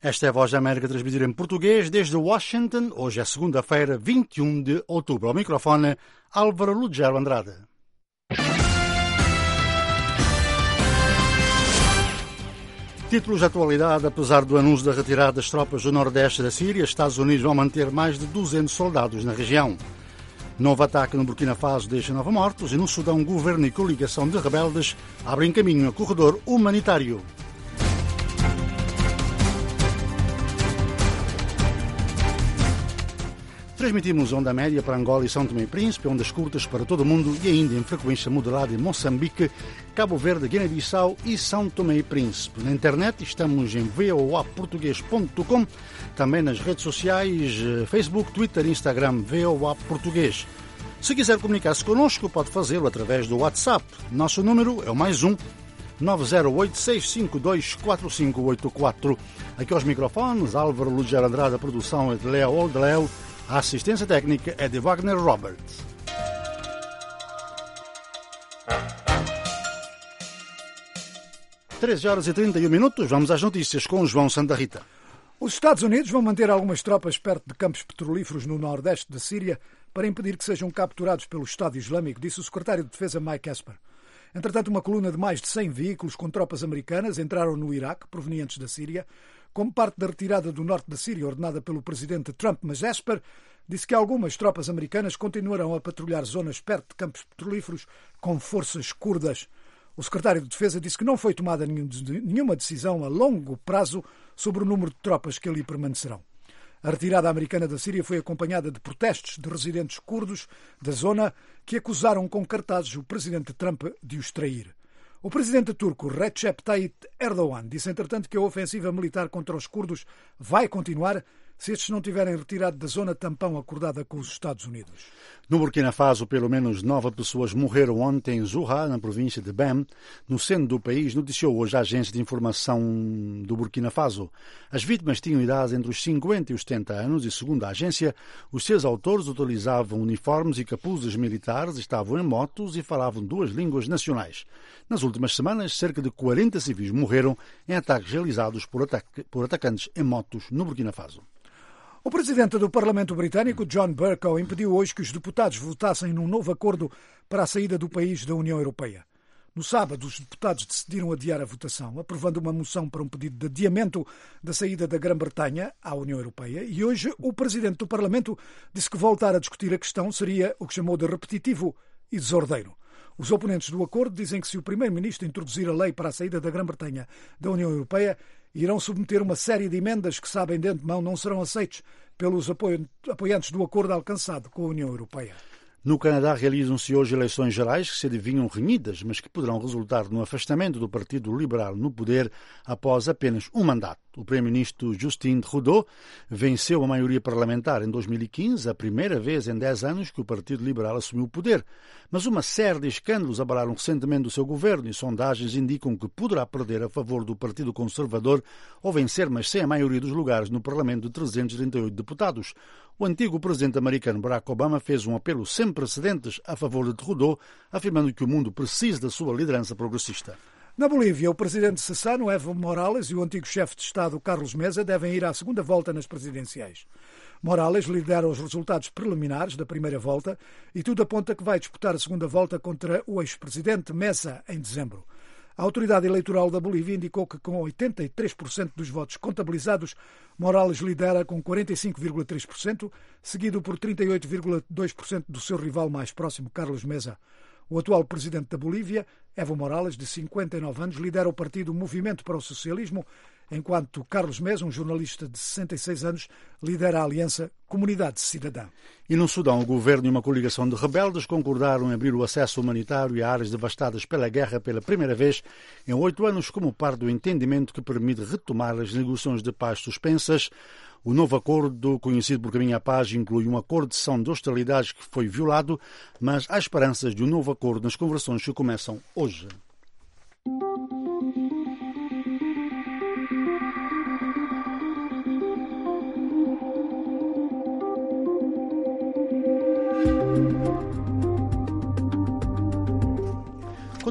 Esta é a Voz da América transmitida em português desde Washington. Hoje é segunda-feira, vinte e um de outubro. Ao microfone, Álvaro Lugero Andrade. Títulos de atualidade. Apesar do anúncio da retirada das tropas do nordeste da Síria, Estados Unidos vão manter mais de duzentos soldados na região. Novo ataque no Burkina Faso deixa nove mortos e no Sudão, governo e coligação de rebeldes abrem caminho a corredor humanitário. Transmitimos onda média para Angola e São Tomé e Príncipe, ondas curtas para todo o mundo e ainda em frequência moderada em Moçambique, Cabo Verde, Guiné-Bissau e São Tomé e Príncipe. Na internet estamos em v o a português ponto com, também nas redes sociais, Facebook, Twitter e Instagram, V O A Português. Se quiser comunicar-se connosco, pode fazê-lo através do WhatsApp. Nosso número é o mais um, nove zero oito, seis cinco dois, quatro cinco oito quatro. Aqui aos microfones, Álvaro Lugero Andrade, a produção é de Leo Oldeleu. A assistência técnica é de Wagner Roberts. treze horas e trinta e um minutos, vamos às notícias com o João Santa Rita. Os Estados Unidos vão manter algumas tropas perto de campos petrolíferos no nordeste da Síria para impedir que sejam capturados pelo Estado Islâmico, disse o secretário de Defesa Mike Esper. Entretanto, uma coluna de mais de cem veículos com tropas americanas entraram no Iraque, provenientes da Síria, como parte da retirada do norte da Síria ordenada pelo presidente Trump, mas Esper disse que algumas tropas americanas continuarão a patrulhar zonas perto de campos petrolíferos com forças curdas. O secretário de Defesa disse que não foi tomada nenhuma decisão a longo prazo sobre o número de tropas que ali permanecerão. A retirada americana da Síria foi acompanhada de protestos de residentes curdos da zona que acusaram com cartazes o presidente Trump de os trair. O presidente turco Recep Tayyip Erdogan disse, entretanto, que a ofensiva militar contra os curdos vai continuar se estes não tiverem retirado da zona tampão acordada com os Estados Unidos. No Burkina Faso, pelo menos nove pessoas morreram ontem em Zouha, na província de Bem, no centro do país, noticiou hoje a agência de informação do Burkina Faso. As vítimas tinham idade entre os cinquenta e os setenta anos e, segundo a agência, os seus autores utilizavam uniformes e capuzes militares, estavam em motos e falavam duas línguas nacionais. Nas últimas semanas, cerca de quarenta civis morreram em ataques realizados por, ataque, por atacantes em motos no Burkina Faso. O presidente do Parlamento Britânico, John Bercow, impediu hoje que os deputados votassem num novo acordo para a saída do país da União Europeia. No sábado, os deputados decidiram adiar a votação, aprovando uma moção para um pedido de adiamento da saída da Grã-Bretanha à União Europeia, e hoje o presidente do Parlamento disse que voltar a discutir a questão seria o que chamou de repetitivo e desordeiro. Os oponentes do acordo dizem que se o primeiro-ministro introduzir a lei para a saída da Grã-Bretanha da União Europeia, irão submeter uma série de emendas que, sabem de antemão, não serão aceites pelos apoiantes do acordo alcançado com a União Europeia. No Canadá realizam-se hoje eleições gerais que se adivinham renhidas, mas que poderão resultar no afastamento do Partido Liberal no poder após apenas um mandato. O primeiro-ministro Justin Trudeau venceu a maioria parlamentar em dois mil e quinze, a primeira vez em dez anos que o Partido Liberal assumiu o poder. Mas uma série de escândalos abalaram recentemente o seu governo e sondagens indicam que poderá perder a favor do Partido Conservador ou vencer, mas sem a maioria dos lugares no Parlamento de trezentos e trinta e oito deputados. O antigo presidente americano Barack Obama fez um apelo sem precedentes a favor de Trudeau, afirmando que o mundo precisa da sua liderança progressista. Na Bolívia, o presidente cessano, Evo Morales, e o antigo chefe de Estado, Carlos Mesa, devem ir à segunda volta nas presidenciais. Morales lidera os resultados preliminares da primeira volta e tudo aponta que vai disputar a segunda volta contra o ex-presidente Mesa em dezembro. A autoridade eleitoral da Bolívia indicou que, com oitenta e três por cento dos votos contabilizados, Morales lidera com quarenta e cinco vírgula três por cento, seguido por trinta e oito vírgula dois por cento do seu rival mais próximo, Carlos Mesa. O atual presidente da Bolívia, Evo Morales, de cinquenta e nove anos, lidera o partido Movimento para o Socialismo, enquanto Carlos Mesa, um jornalista de sessenta e seis anos, lidera a aliança Comunidade Cidadã. E no Sudão, o governo e uma coligação de rebeldes concordaram em abrir o acesso humanitário a áreas devastadas pela guerra pela primeira vez em oito anos, como parte do entendimento que permite retomar as negociações de paz suspensas. O novo acordo, conhecido por Caminho à Paz, inclui um acordo de cessão de hostilidades que foi violado, mas há esperanças de um novo acordo nas conversões que começam hoje.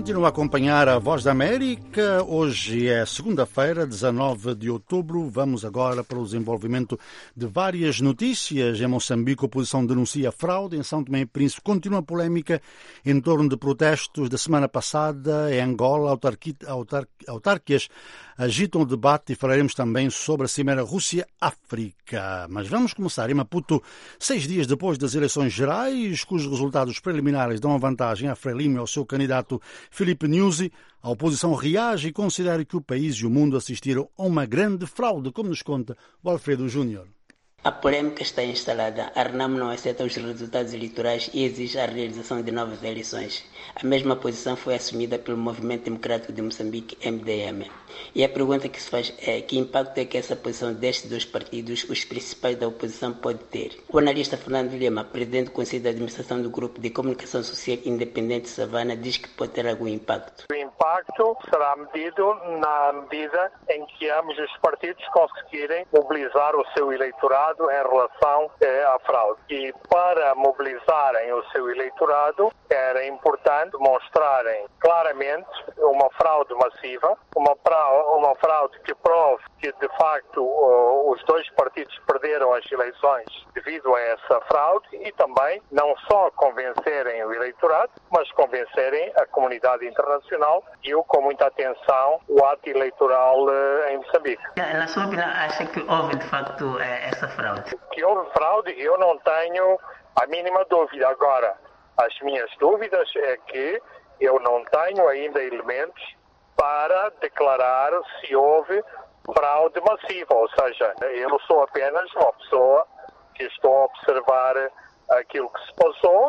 Continua a acompanhar a Voz da América. Hoje é segunda-feira, dezanove de outubro. Vamos agora para o desenvolvimento de várias notícias. Em Moçambique, a oposição denuncia fraude. Em São Tomé e Príncipe, continua a polémica em torno de protestos da semana passada. Em Angola, autarqui... autar... autárquias agitam o debate e falaremos também sobre a cimeira Rússia-África. Mas vamos começar em Maputo, seis dias depois das eleições gerais, cujos resultados preliminares dão a vantagem a Frelimo e ao seu candidato Filipe Nyusi. A oposição reage e considera que o país e o mundo assistiram a uma grande fraude, como nos conta o Alfredo Júnior. A polêmica está instalada. A RENAMO não aceita os resultados eleitorais e exige a realização de novas eleições. A mesma posição foi assumida pelo Movimento Democrático de Moçambique, M D M. E a pergunta que se faz é que impacto é que essa posição destes dois partidos, os principais da oposição, pode ter. O analista Fernando Lima, presidente do Conselho de Administração do Grupo de Comunicação Social Independente Savana, diz que pode ter algum impacto. O impacto será medido na medida em que ambos os partidos conseguirem mobilizar o seu eleitorado em relação eh, à fraude. E para mobilizarem o seu eleitorado era importante demonstrarem claramente uma fraude massiva, uma, uma fraude que prove que de facto os dois partidos perderam as eleições devido a essa fraude e também não só convencerem o eleitorado, mas convencerem a comunidade internacional e eu com muita atenção o ato eleitoral eh, em Moçambique. Na sua opinião, acha que houve de facto eh, essa fraude? Que houve fraude, eu não tenho a mínima dúvida. Agora, as minhas dúvidas é que eu não tenho ainda elementos para declarar se houve fraude massiva, ou seja, eu sou apenas uma pessoa que estou a observar aquilo que se passou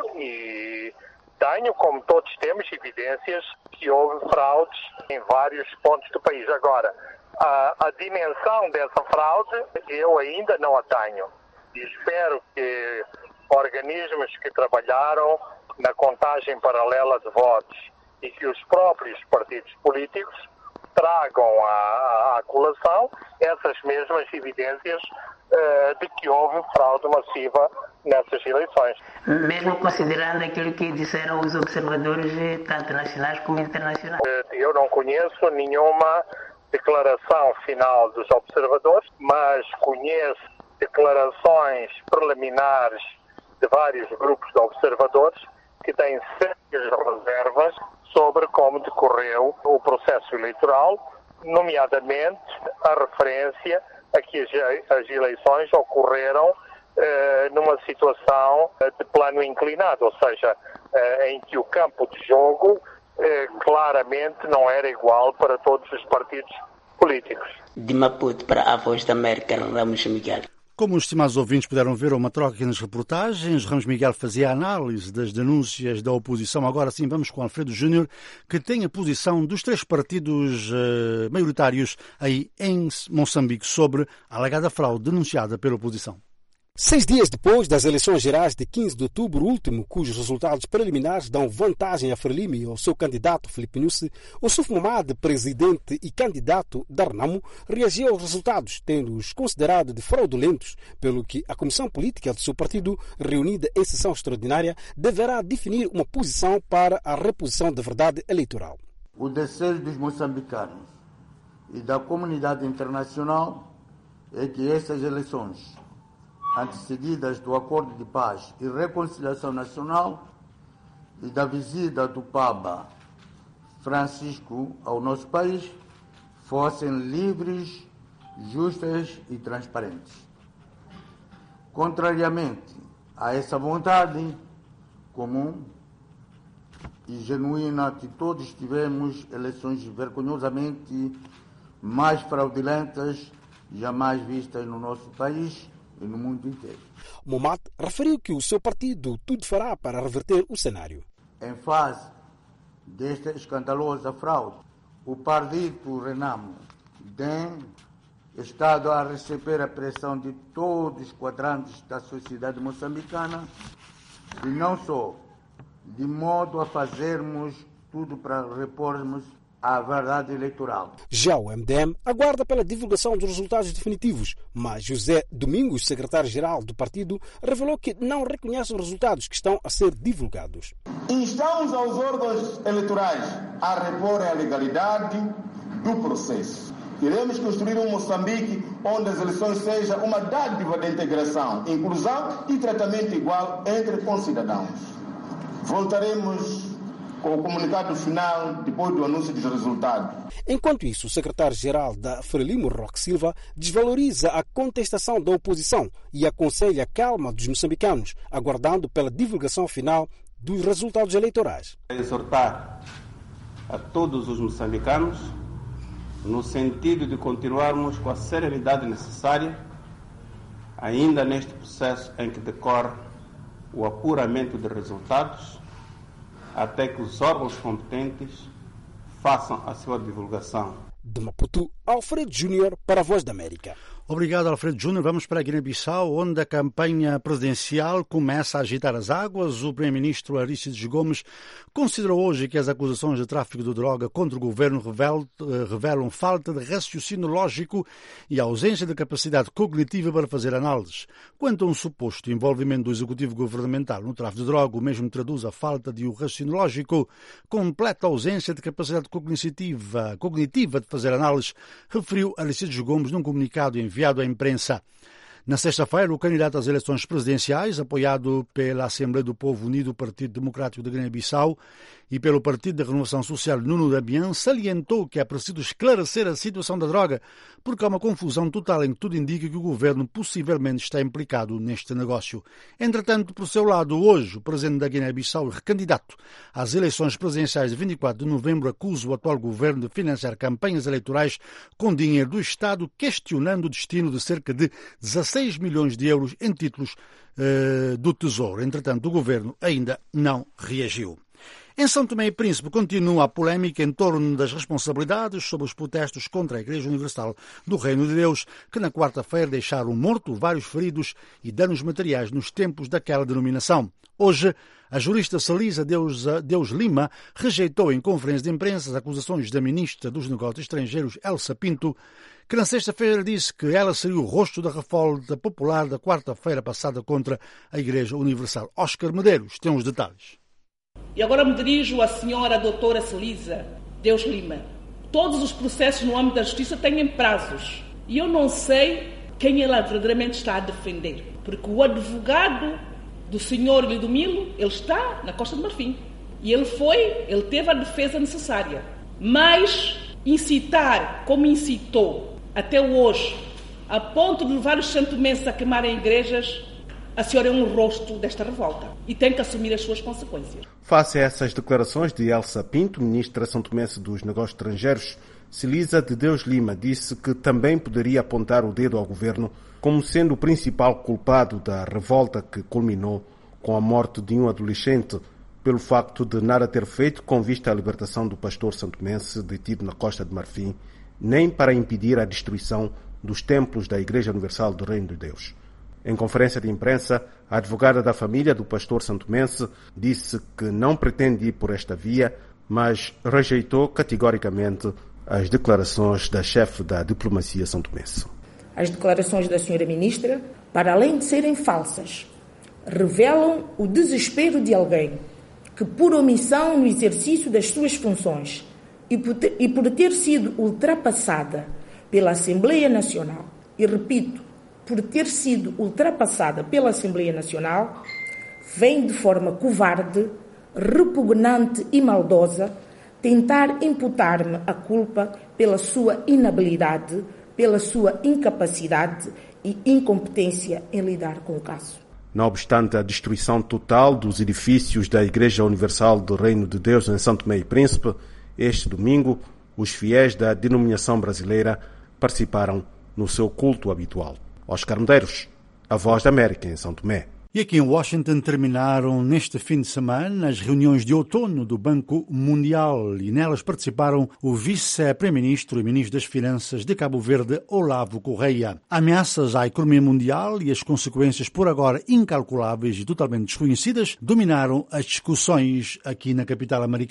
e tenho, como todos temos, evidências que houve fraudes em vários pontos do país. Agora, A, a dimensão dessa fraude eu ainda não a tenho. E espero que organismos que trabalharam na contagem paralela de votos e que os próprios partidos políticos tragam à, à colação essas mesmas evidências uh, de que houve fraude massiva nessas eleições. Mesmo considerando aquilo que disseram os observadores, tanto nacionais como internacionais? Uh, eu não conheço nenhuma declaração final dos observadores, mas conheço declarações preliminares de vários grupos de observadores que têm sérias reservas sobre como decorreu o processo eleitoral, nomeadamente a referência a que as eleições ocorreram eh, numa situação de plano inclinado, ou seja, eh, em que o campo de jogo Eh, claramente não era igual para todos os partidos políticos. De Maputo para a Voz da América, Ramos Miguel. Como os estimados ouvintes puderam ver uma troca nas reportagens, Ramos Miguel fazia a análise das denúncias da oposição. Agora sim vamos com Alfredo Júnior, que tem a posição dos três partidos uh, maioritários aí em Moçambique sobre a alegada fraude denunciada pela oposição. Seis dias depois das eleições gerais de quinze de outubro último, cujos resultados preliminares dão vantagem a Frelimo e ao seu candidato Filipe Nyusi, o Suf Mamad, presidente e candidato da RENAMO, reagiu aos resultados, tendo-os considerado de fraudulentos, pelo que a Comissão Política do seu partido, reunida em sessão extraordinária, deverá definir uma posição para a reposição da verdade eleitoral. O desejo dos moçambicanos e da comunidade internacional é que estas eleições, antecedidas do Acordo de Paz e Reconciliação Nacional e da visita do Papa Francisco ao nosso país, fossem livres, justas e transparentes. Contrariamente a essa vontade comum e genuína que todos tivemos, eleições vergonhosamente mais fraudulentas jamais vistas no nosso país e no mundo inteiro. Mamad referiu que o seu partido tudo fará para reverter o cenário. Em face desta escandalosa fraude, o partido RENAMO tem estado a receber a pressão de todos os quadrantes da sociedade moçambicana e não só, de modo a fazermos tudo para repormos à verdade eleitoral. Já o M D M aguarda pela divulgação dos resultados definitivos, mas José Domingos, secretário-geral do partido, revelou que não reconhece os resultados que estão a ser divulgados. Instamos aos órgãos eleitorais a reporem a legalidade do processo. Queremos construir um Moçambique onde as eleições sejam uma dádiva de integração, inclusão e tratamento igual entre concidadãos. Voltaremos com o comunicado final depois do anúncio dos resultados. Enquanto isso, o secretário-geral da Frelimo, Roque Silva, desvaloriza a contestação da oposição e aconselha a calma dos moçambicanos, aguardando pela divulgação final dos resultados eleitorais. Exortar a todos os moçambicanos no sentido de continuarmos com a serenidade necessária, ainda neste processo em que decorre o apuramento de resultados, até que os órgãos competentes façam a sua divulgação. De Maputo, Alfredo Júnior para a Voz da América. Obrigado, Alfredo Júnior. Vamos para a Guiné-Bissau, onde a campanha presidencial começa a agitar as águas. O primeiro-ministro Arístides Gomes considerou hoje que as acusações de tráfico de droga contra o governo revelam, revelam falta de raciocínio lógico e ausência de capacidade cognitiva para fazer análises. Quanto a um suposto envolvimento do executivo governamental no tráfico de droga, o mesmo traduz a falta de um raciocínio lógico, completa ausência de capacidade cognitiva, cognitiva de fazer análises, referiu Arístides Gomes num comunicado enviado enviado à imprensa. Na sexta-feira, o candidato às eleições presidenciais, apoiado pela Assembleia do Povo Unido, Partido Democrático da Guiné-Bissau, e pelo Partido da Renovação Social, Nuno Damião, salientou que é preciso esclarecer a situação da droga, porque há uma confusão total em que tudo indica que o governo possivelmente está implicado neste negócio. Entretanto, por seu lado, hoje, o presidente da Guiné-Bissau e recandidato às eleições presidenciais de vinte e quatro de novembro acusa o atual governo de financiar campanhas eleitorais com dinheiro do Estado, questionando o destino de cerca de dezasseis milhões de euros em títulos uh, do Tesouro. Entretanto, o governo ainda não reagiu. Em São Tomé e Príncipe continua a polémica em torno das responsabilidades sobre os protestos contra a Igreja Universal do Reino de Deus, que na quarta-feira deixaram um morto, vários feridos e danos materiais nos templos daquela denominação. Hoje, a jurista Celisa Deus, Deus Lima rejeitou em conferência de imprensa as acusações da ministra dos Negócios Estrangeiros, Elsa Pinto, que na sexta-feira disse que ela seria o rosto da revolta popular da quarta-feira passada contra a Igreja Universal. Oscar Medeiros tem os detalhes. E agora me dirijo à senhora doutora Celisa Deus Lima. Todos os processos no âmbito da justiça têm prazos. E eu não sei quem ela verdadeiramente está a defender. Porque o advogado do senhor Lidomilo, ele está na Costa do Marfim. E ele foi, ele teve a defesa necessária. Mas incitar, como incitou até hoje, a ponto de levar os santomenses a queimarem igrejas, a senhora é um rosto desta revolta e tem que assumir as suas consequências. Face a essas declarações de Elsa Pinto, ministra santomense dos Negócios Estrangeiros, Celisa de Deus Lima disse que também poderia apontar o dedo ao governo como sendo o principal culpado da revolta que culminou com a morte de um adolescente pelo facto de nada ter feito com vista à libertação do pastor santomense detido na Costa de Marfim, nem para impedir a destruição dos templos da Igreja Universal do Reino de Deus. Em conferência de imprensa, a advogada da família do pastor santomense disse que não pretende ir por esta via, mas rejeitou categoricamente as declarações da chefe da diplomacia santomense. As declarações da senhora ministra, para além de serem falsas, revelam o desespero de alguém que, por omissão no exercício das suas funções e por ter, e por ter sido ultrapassada pela Assembleia Nacional, e repito, por ter sido ultrapassada pela Assembleia Nacional, vem de forma covarde, repugnante e maldosa tentar imputar-me a culpa pela sua inabilidade, pela sua incapacidade e incompetência em lidar com o caso. Não obstante a destruição total dos edifícios da Igreja Universal do Reino de Deus em São Tomé e Príncipe, este domingo, os fiéis da denominação brasileira participaram no seu culto habitual. Oscar Medeiros, a Voz da América em São Tomé. E aqui em Washington terminaram neste fim de semana as reuniões de outono do Banco Mundial e nelas participaram o vice-primeiro-ministro e ministro das Finanças de Cabo Verde, Olavo Correia. Ameaças à economia mundial e as consequências por agora incalculáveis e totalmente desconhecidas dominaram as discussões aqui na capital americana.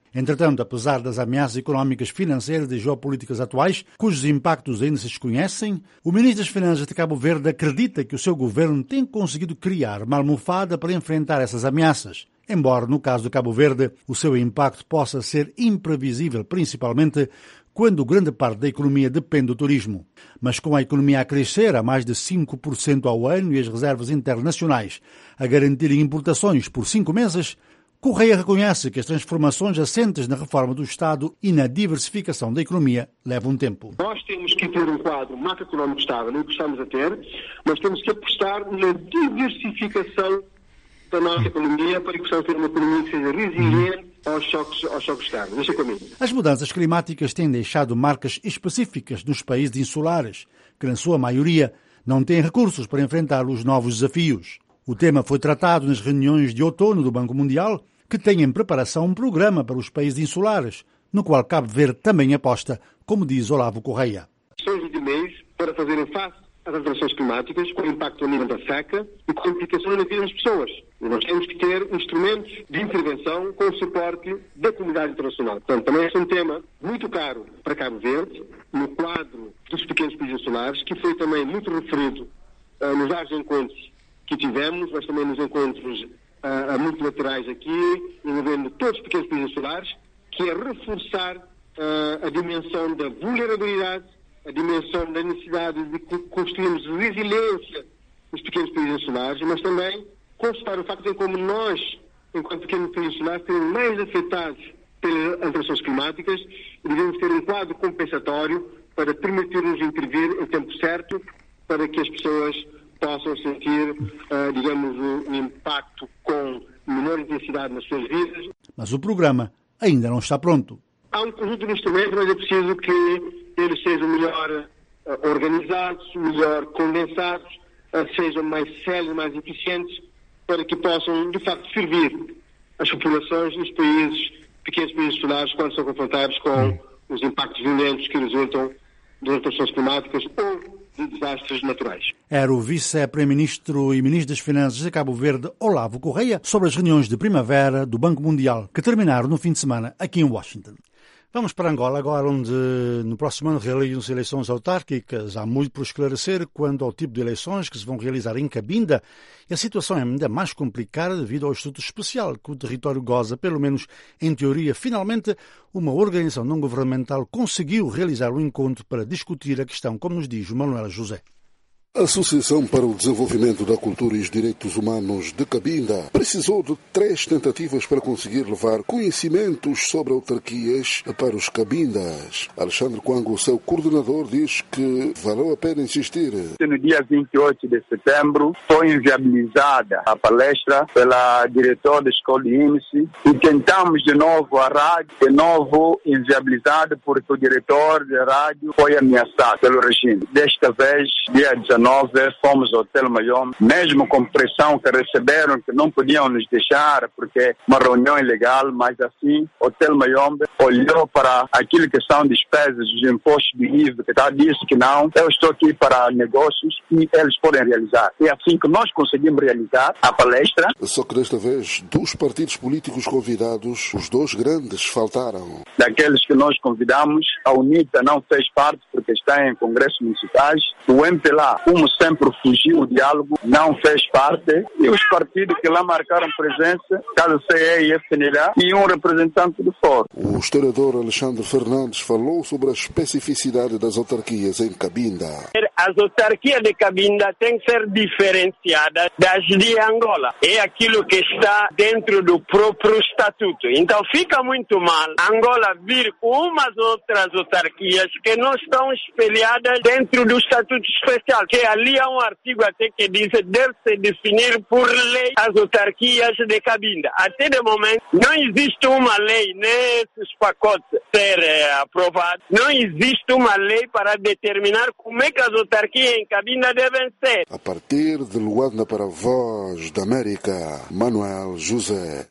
Entretanto, apesar das ameaças económicas, financeiras e geopolíticas atuais, cujos impactos ainda se desconhecem, o ministro das Finanças de Cabo Verde acredita que o seu governo tem conseguido criar uma almofada para enfrentar essas ameaças. Embora, no caso de Cabo Verde, o seu impacto possa ser imprevisível, principalmente quando grande parte da economia depende do turismo. Mas com a economia a crescer a mais de cinco por cento ao ano e as reservas internacionais a garantirem importações por cinco meses, Correia reconhece que as transformações assentes na reforma do Estado e na diversificação da economia levam tempo. Nós temos que ter um quadro macroeconómico estável, não o que estamos a ter, mas temos que apostar na diversificação da nossa economia para que possamos ter uma economia que seja resiliente aos choques, aos choques externos. Este é o caminho. As mudanças climáticas têm deixado marcas específicas nos países insulares, que na sua maioria não têm recursos para enfrentar os novos desafios. O tema foi tratado nas reuniões de outono do Banco Mundial, que tem em preparação um programa para os países insulares, no qual Cabo Verde também aposta, como diz Olavo Correia. Ações de meios para fazerem face às alterações climáticas, com o impacto ao nível da seca e com implicações na vida das pessoas. E nós temos que ter instrumentos de intervenção com o suporte da comunidade internacional. Portanto, também é um tema muito caro para Cabo Verde, no quadro dos pequenos países insulares, que foi também muito referido uh, nos vários encontros que tivemos, mas também nos encontros uh, multilaterais aqui, envolvendo todos os pequenos países insulares, que é reforçar uh, a dimensão da vulnerabilidade, a dimensão da necessidade de construirmos resiliência nos pequenos países insulares, mas também constatar o facto de como nós, enquanto pequenos países insulares, seremos mais afetados pelas alterações climáticas e devemos ter um quadro compensatório para permitir-nos intervir em tempo certo para que as pessoas possam sentir, uh, digamos, um impacto com menor intensidade nas suas vidas. Mas o programa ainda não está pronto. Há um conjunto de instrumentos, mas é preciso que eles sejam melhor uh, organizados, melhor condensados, uh, sejam mais sérios, mais eficientes, para que possam, de facto, servir as populações dos países, pequenos países insulares, quando são confrontados com os impactos violentos que resultam das alterações climáticas ou de desastres naturais. Era o vice-primeiro-ministro e ministro das Finanças de Cabo Verde, Olavo Correia, sobre as reuniões de primavera do Banco Mundial, que terminaram no fim de semana aqui em Washington. Vamos para Angola agora, onde no próximo ano realizam-se eleições autárquicas. Há muito por esclarecer quanto ao tipo de eleições que se vão realizar em Cabinda. E a situação é ainda mais complicada devido ao estatuto especial que o território goza, pelo menos em teoria. Finalmente, uma organização não governamental conseguiu realizar um encontro para discutir a questão, como nos diz o Manuel José. A Associação para o Desenvolvimento da Cultura e os Direitos Humanos de Cabinda precisou de três tentativas para conseguir levar conhecimentos sobre autarquias para os cabindas. Alexandre Quango, seu coordenador, diz que valeu a pena insistir. No dia vinte e oito de setembro foi inviabilizada a palestra pela diretora da escola de índice e tentamos de novo a rádio, de novo inviabilizada porque o diretor da rádio foi ameaçado pelo regime. Desta vez, dia dezenove, fomos ao Hotel Mayombe, mesmo com pressão que receberam, que não podiam nos deixar, porque é uma reunião ilegal, mas assim, o Hotel Mayombe olhou para aquilo que são despesas dos impostos do I V A, que tá, disse que não, eu estou aqui para negócios e eles podem realizar. E assim que nós conseguimos realizar a palestra. Só que desta vez, dos partidos políticos convidados, os dois grandes faltaram. Daqueles que nós convidamos, a UNITA não fez parte porque está em congressos municipais, o M P L A, como sempre fugiu o diálogo, não fez parte, e os partidos que lá marcaram presença, cada C E e F N L A, e um representante do Fórum. O historiador Alexandre Fernandes falou sobre a especificidade das autarquias em Cabinda. As autarquias de Cabinda têm que ser diferenciadas das de Angola. É aquilo que está dentro do próprio estatuto. Então fica muito mal Angola vir com umas outras autarquias que não estão espelhadas dentro do estatuto especial, que ali há um artigo até que diz que deve-se definir por lei as autarquias de Cabinda. Até de momento não existe uma lei nesses pacotes ser é, aprovados. Não existe uma lei para determinar como é que as autarquias em Cabinda devem ser. A partir de Luanda para a Voz da América, Manuel José.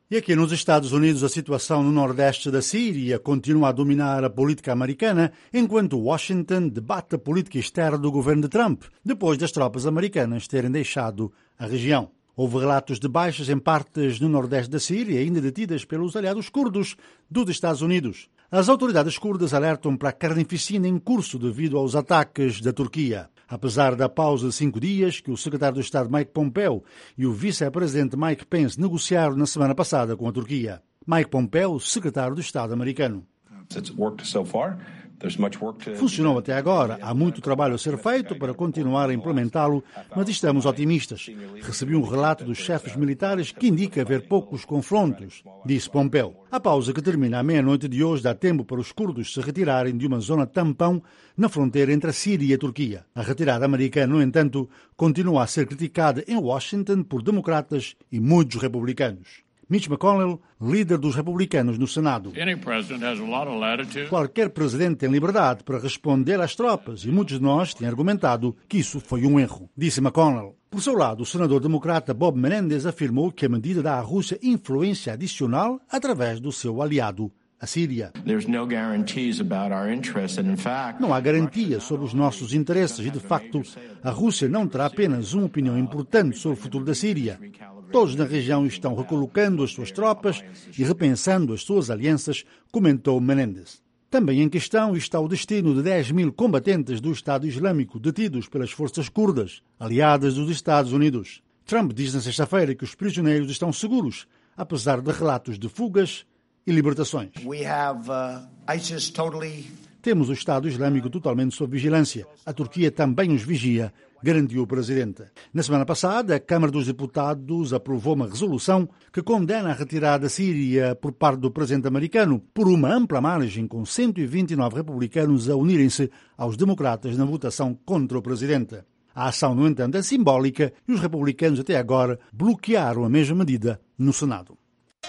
E aqui nos Estados Unidos, a situação no nordeste da Síria continua a dominar a política americana, enquanto Washington debate a política externa do governo de Trump, depois das tropas americanas terem deixado a região. Houve relatos de baixas em partes no nordeste da Síria, ainda detidas pelos aliados curdos dos Estados Unidos. As autoridades curdas alertam para a carnificina em curso devido aos ataques da Turquia. Apesar da pausa de cinco dias que o secretário de Estado Mike Pompeo e o vice-presidente Mike Pence negociaram na semana passada com a Turquia. Mike Pompeo, secretário de Estado americano. Funcionou até agora. Há muito trabalho a ser feito para continuar a implementá-lo, mas estamos otimistas. Recebi um relato dos chefes militares que indica haver poucos confrontos, disse Pompeo. A pausa, que termina à meia-noite de hoje, dá tempo para os curdos se retirarem de uma zona tampão na fronteira entre a Síria e a Turquia. A retirada americana, no entanto, continua a ser criticada em Washington por democratas e muitos republicanos. Mitch McConnell, líder dos republicanos no Senado. Qualquer presidente tem liberdade para responder às tropas e muitos de nós têm argumentado que isso foi um erro, disse McConnell. Por seu lado, o senador democrata Bob Menendez afirmou que a medida dá à Rússia influência adicional através do seu aliado, a Síria. Não há garantia sobre os nossos interesses e, de facto, a Rússia não terá apenas uma opinião importante sobre o futuro da Síria. Todos na região estão recolocando as suas tropas e repensando as suas alianças, comentou Menendez. Também em questão está o destino de dez mil combatentes do Estado Islâmico detidos pelas forças curdas, aliadas dos Estados Unidos. Trump diz na sexta-feira que os prisioneiros estão seguros, apesar de relatos de fugas e libertações. We have, uh, ISIS totally... Temos o Estado Islâmico totalmente sob vigilância. A Turquia também os vigia, garantiu o presidente. Na semana passada, a Câmara dos Deputados aprovou uma resolução que condena a retirada da Síria por parte do presidente americano por uma ampla margem, com cento e vinte e nove republicanos a unirem-se aos democratas na votação contra o presidente. A ação, no entanto, é simbólica e os republicanos até agora bloquearam a mesma medida no Senado.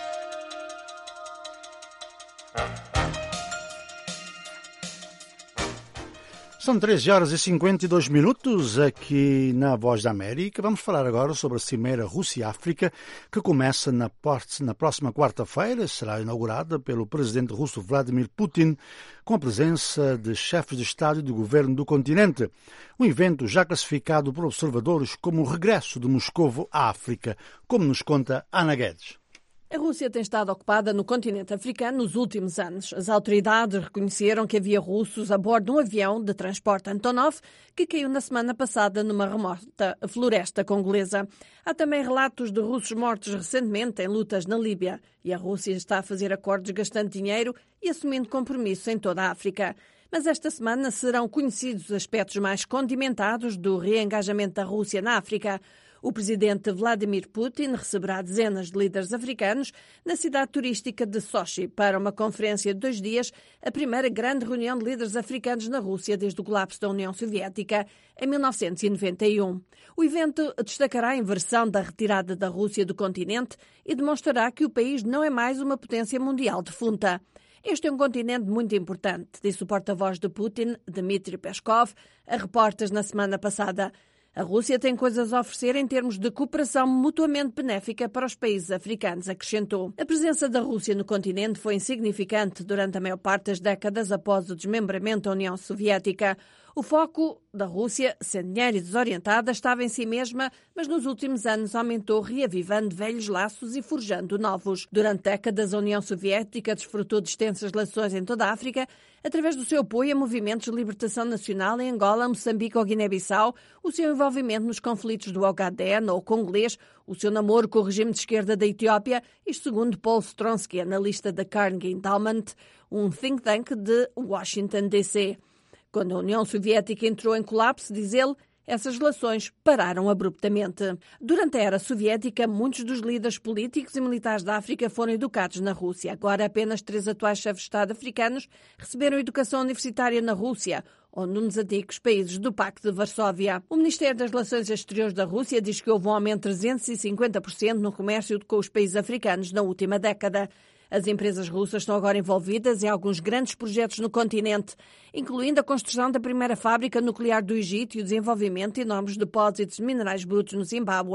São treze horas e cinquenta e dois minutos aqui na Voz da América. Vamos falar agora sobre a Cimeira Rússia-África, que começa na, na próxima quarta-feira. Será inaugurada pelo presidente russo Vladimir Putin, com a presença de chefes de Estado e de governo do continente. Um evento já classificado por observadores como o regresso de Moscovo à África, como nos conta Ana Guedes. A Rússia tem estado ocupada no continente africano nos últimos anos. As autoridades reconheceram que havia russos a bordo de um avião de transporte Antonov que caiu na semana passada numa remota floresta congolesa. Há também relatos de russos mortos recentemente em lutas na Líbia. E a Rússia está a fazer acordos gastando dinheiro e assumindo compromissos em toda a África. Mas esta semana serão conhecidos os aspectos mais condimentados do reengajamento da Rússia na África. O presidente Vladimir Putin receberá dezenas de líderes africanos na cidade turística de Sochi para uma conferência de dois dias, a primeira grande reunião de líderes africanos na Rússia desde o colapso da União Soviética em mil novecentos e noventa e um. O evento destacará a inversão da retirada da Rússia do continente e demonstrará que o país não é mais uma potência mundial defunta. Este é um continente muito importante, disse o porta-voz de Putin, Dmitry Peskov, a repórteres na semana passada. A Rússia tem coisas a oferecer em termos de cooperação mutuamente benéfica para os países africanos, acrescentou. A presença da Rússia no continente foi insignificante durante a maior parte das décadas após o desmembramento da União Soviética. O foco da Rússia, sendo dinheiro e desorientada, estava em si mesma, mas nos últimos anos aumentou, reavivando velhos laços e forjando novos. Durante décadas, a União Soviética desfrutou de extensas relações em toda a África, através do seu apoio a movimentos de libertação nacional em Angola, Moçambique ou Guiné-Bissau, o seu envolvimento nos conflitos do Ogaden ou congolês, o seu namoro com o regime de esquerda da Etiópia, isto segundo Paul Stronsky, analista da Carnegie Endowment, um think tank de Washington, D C Quando a União Soviética entrou em colapso, diz ele, essas relações pararam abruptamente. Durante a era soviética, muitos dos líderes políticos e militares da África foram educados na Rússia. Agora, apenas três atuais chefes de Estado africanos receberam educação universitária na Rússia, ou nos antigos países do Pacto de Varsóvia. O Ministério das Relações Exteriores da Rússia diz que houve um aumento de trezentos e cinquenta por cento no comércio com os países africanos na última década. As empresas russas estão agora envolvidas em alguns grandes projetos no continente, incluindo a construção da primeira fábrica nuclear do Egito e o desenvolvimento de enormes depósitos de minerais brutos no Zimbábue.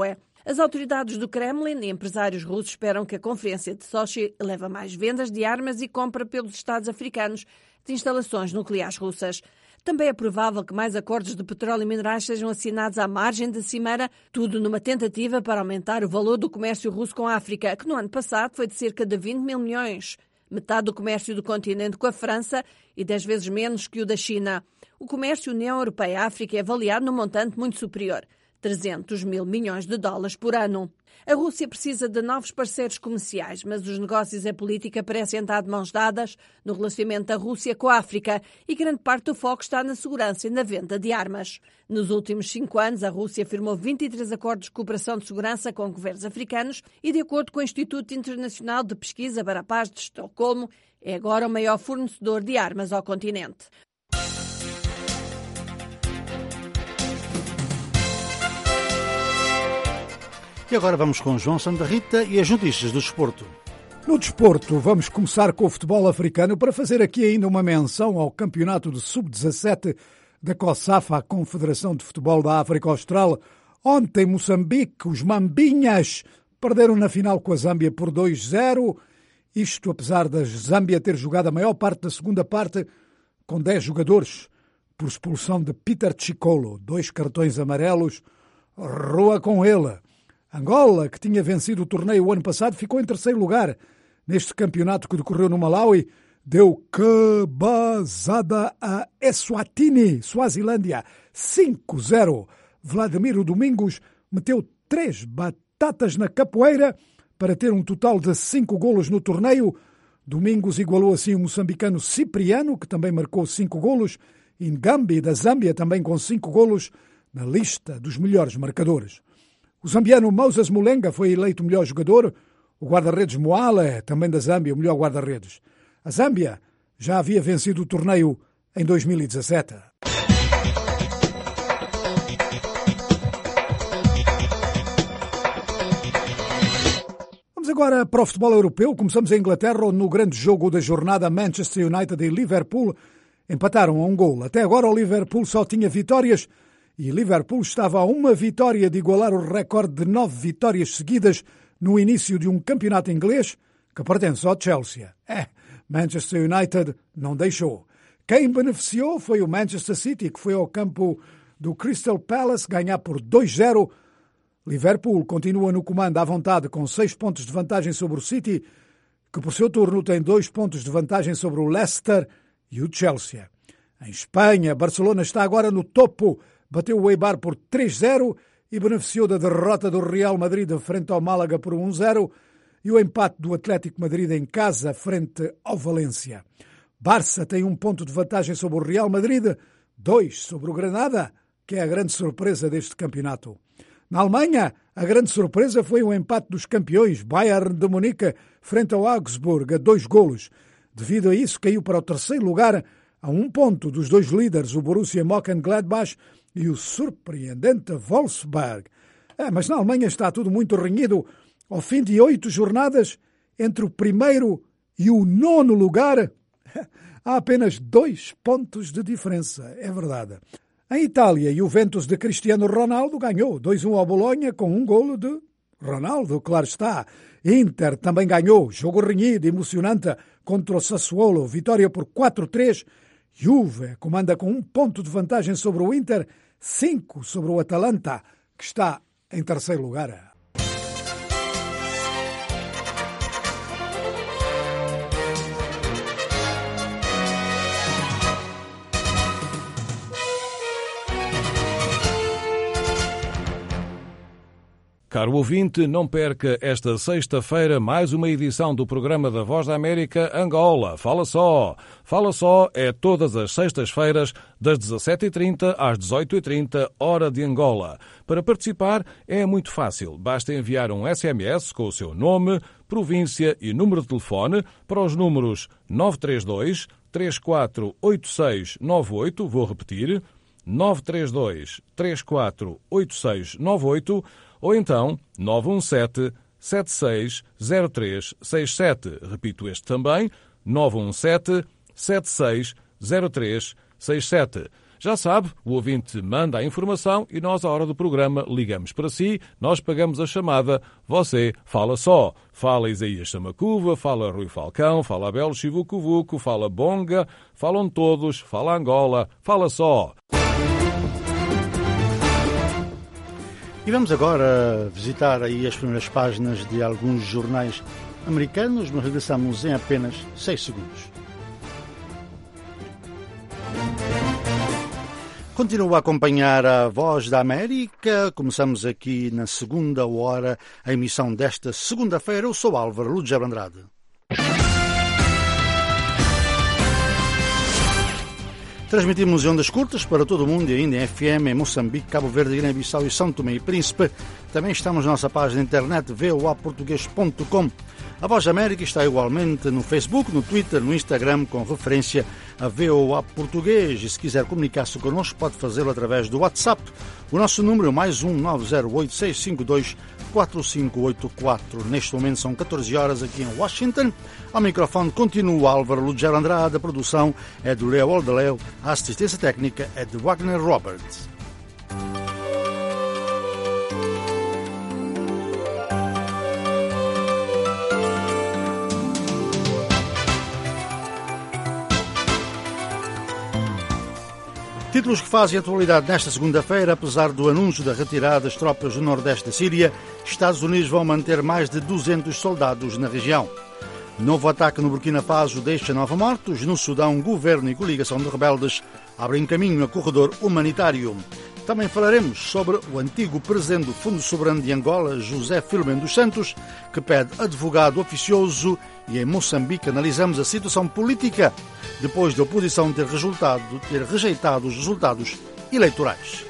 As autoridades do Kremlin e empresários russos esperam que a Conferência de Sochi leve a mais vendas de armas e compra pelos Estados africanos de instalações nucleares russas. Também é provável que mais acordos de petróleo e minerais sejam assinados à margem da Cimeira, tudo numa tentativa para aumentar o valor do comércio russo com a África, que no ano passado foi de cerca de vinte mil milhões, metade do comércio do continente com a França e dez vezes menos que o da China. O comércio União Europeia-África é avaliado num montante muito superior, trezentos mil milhões de dólares por ano. A Rússia precisa de novos parceiros comerciais, mas os negócios e a política parecem andar de mãos dadas no relacionamento da Rússia com a África e grande parte do foco está na segurança e na venda de armas. Nos últimos cinco anos, a Rússia firmou vinte e três acordos de cooperação de segurança com governos africanos e, de acordo com o Instituto Internacional de Pesquisa para a Paz de Estocolmo, é agora o maior fornecedor de armas ao continente. E agora vamos com João Santa Rita e as notícias do desporto. No desporto, vamos começar com o futebol africano para fazer aqui ainda uma menção ao campeonato de sub dezassete da COSAFA, a Confederação de Futebol da África Austral. Ontem, Moçambique, os Mambinhas, perderam na final com a Zâmbia por dois zero. Isto apesar da Zâmbia ter jogado a maior parte da segunda parte com dez jogadores, por expulsão de Peter Chikolo, dois cartões amarelos, rua com ele. Angola, que tinha vencido o torneio o ano passado, ficou em terceiro lugar neste campeonato que decorreu no Malawi. Deu cabazada a Eswatini, Suazilândia, cinco zero. Vladimiro Domingos meteu três batatas na capoeira para ter um total de cinco golos no torneio. Domingos igualou assim o moçambicano Cipriano, que também marcou cinco golos. Ngambi, da Zâmbia, também com cinco golos na lista dos melhores marcadores. O zambiano Moses Mulenga foi eleito o melhor jogador, o guarda-redes Moale, também da Zâmbia, o melhor guarda-redes. A Zâmbia já havia vencido o torneio em dois mil e dezassete. Vamos agora para o futebol europeu. Começamos em Inglaterra, onde no grande jogo da jornada Manchester United e Liverpool empataram a um gol. Até agora o Liverpool só tinha vitórias e Liverpool estava a uma vitória de igualar o recorde de nove vitórias seguidas no início de um campeonato inglês que pertence ao Chelsea. É, Manchester United não deixou. Quem beneficiou foi o Manchester City, que foi ao campo do Crystal Palace ganhar por dois zero. Liverpool continua no comando à vontade com seis pontos de vantagem sobre o City, que por seu turno tem dois pontos de vantagem sobre o Leicester e o Chelsea. Em Espanha, Barcelona está agora no topo. Bateu o Eibar por três zero e beneficiou da derrota do Real Madrid frente ao Málaga por um zero e o empate do Atlético Madrid em casa frente ao Valência. Barça tem um ponto de vantagem sobre o Real Madrid, dois sobre o Granada, que é a grande surpresa deste campeonato. Na Alemanha, a grande surpresa foi o empate dos campeões Bayern de Munique frente ao Augsburg a dois golos. Devido a isso, caiu para o terceiro lugar a um ponto dos dois líderes, o Borussia Mönchengladbach e o surpreendente Wolfsburg. É, mas na Alemanha está tudo muito renhido. Ao fim de oito jornadas, entre o primeiro e o nono lugar, há apenas dois pontos de diferença. É verdade. Em Itália, o Juventus de Cristiano Ronaldo ganhou dois a um ao Bolonha com um golo de Ronaldo, claro está. Inter também ganhou, jogo renhido, emocionante, contra o Sassuolo, vitória por quatro a três. Juve comanda com um ponto de vantagem sobre o Inter, cinco sobre o Atalanta, que está em terceiro lugar. Caro ouvinte, não perca esta sexta-feira mais uma edição do programa da Voz da América Angola. Fala só! Fala só é todas as sextas-feiras das dezassete e trinta às dezoito e trinta, hora de Angola. Para participar é muito fácil. Basta enviar um S M S com o seu nome, província e número de telefone para os números nove três dois, três quatro oito seis nove oito, vou repetir, nove três dois, três quatro oito seis nove oito, ou então nove um sete, sete seis zero três seis sete. Repito este também, nove um sete, sete seis zero três seis sete. Já sabe, o ouvinte manda a informação e nós, à hora do programa, ligamos para si, nós pagamos a chamada, você fala só. Fala Isaías Samacuva, fala Rui Falcão, fala Abel Chivucovuco, fala Bonga, falam todos, fala Angola, fala só. E vamos agora visitar aí as primeiras páginas de alguns jornais americanos, mas regressamos em apenas seis segundos. Continua a acompanhar a Voz da América. Começamos aqui na segunda hora, a emissão desta segunda-feira. Eu sou Álvaro Lugero Andrade. Transmitimos em ondas curtas para todo o mundo e ainda em F M em Moçambique, Cabo Verde, Guiné-Bissau e São Tomé e Príncipe. Também estamos na nossa página na internet v o a português ponto com. A Voz da América está igualmente no Facebook, no Twitter, no Instagram, com referência a V O A Português. E se quiser comunicar-se connosco, pode fazê-lo através do WhatsApp. O nosso número é mais um nove zero oito, seis cinco dois, quatro cinco oito quatro. Neste momento são catorze horas aqui em Washington. Ao microfone continua Álvaro Lugero Andrade. A produção é do Leo Aldaleu. A assistência técnica é de Wagner Roberts. Títulos que fazem atualidade nesta segunda-feira. Apesar do anúncio da retirada das tropas do nordeste da Síria, Estados Unidos vão manter mais de duzentos soldados na região. Novo ataque no Burkina Faso deixa nove mortos. No Sudão, governo e coligação de rebeldes abrem caminho a corredor humanitário. Também falaremos sobre o antigo presidente do Fundo Soberano de Angola, José Filomeno dos Santos, que pede advogado oficioso, e em Moçambique analisamos a situação política depois da oposição ter, resultado, ter rejeitado os resultados eleitorais.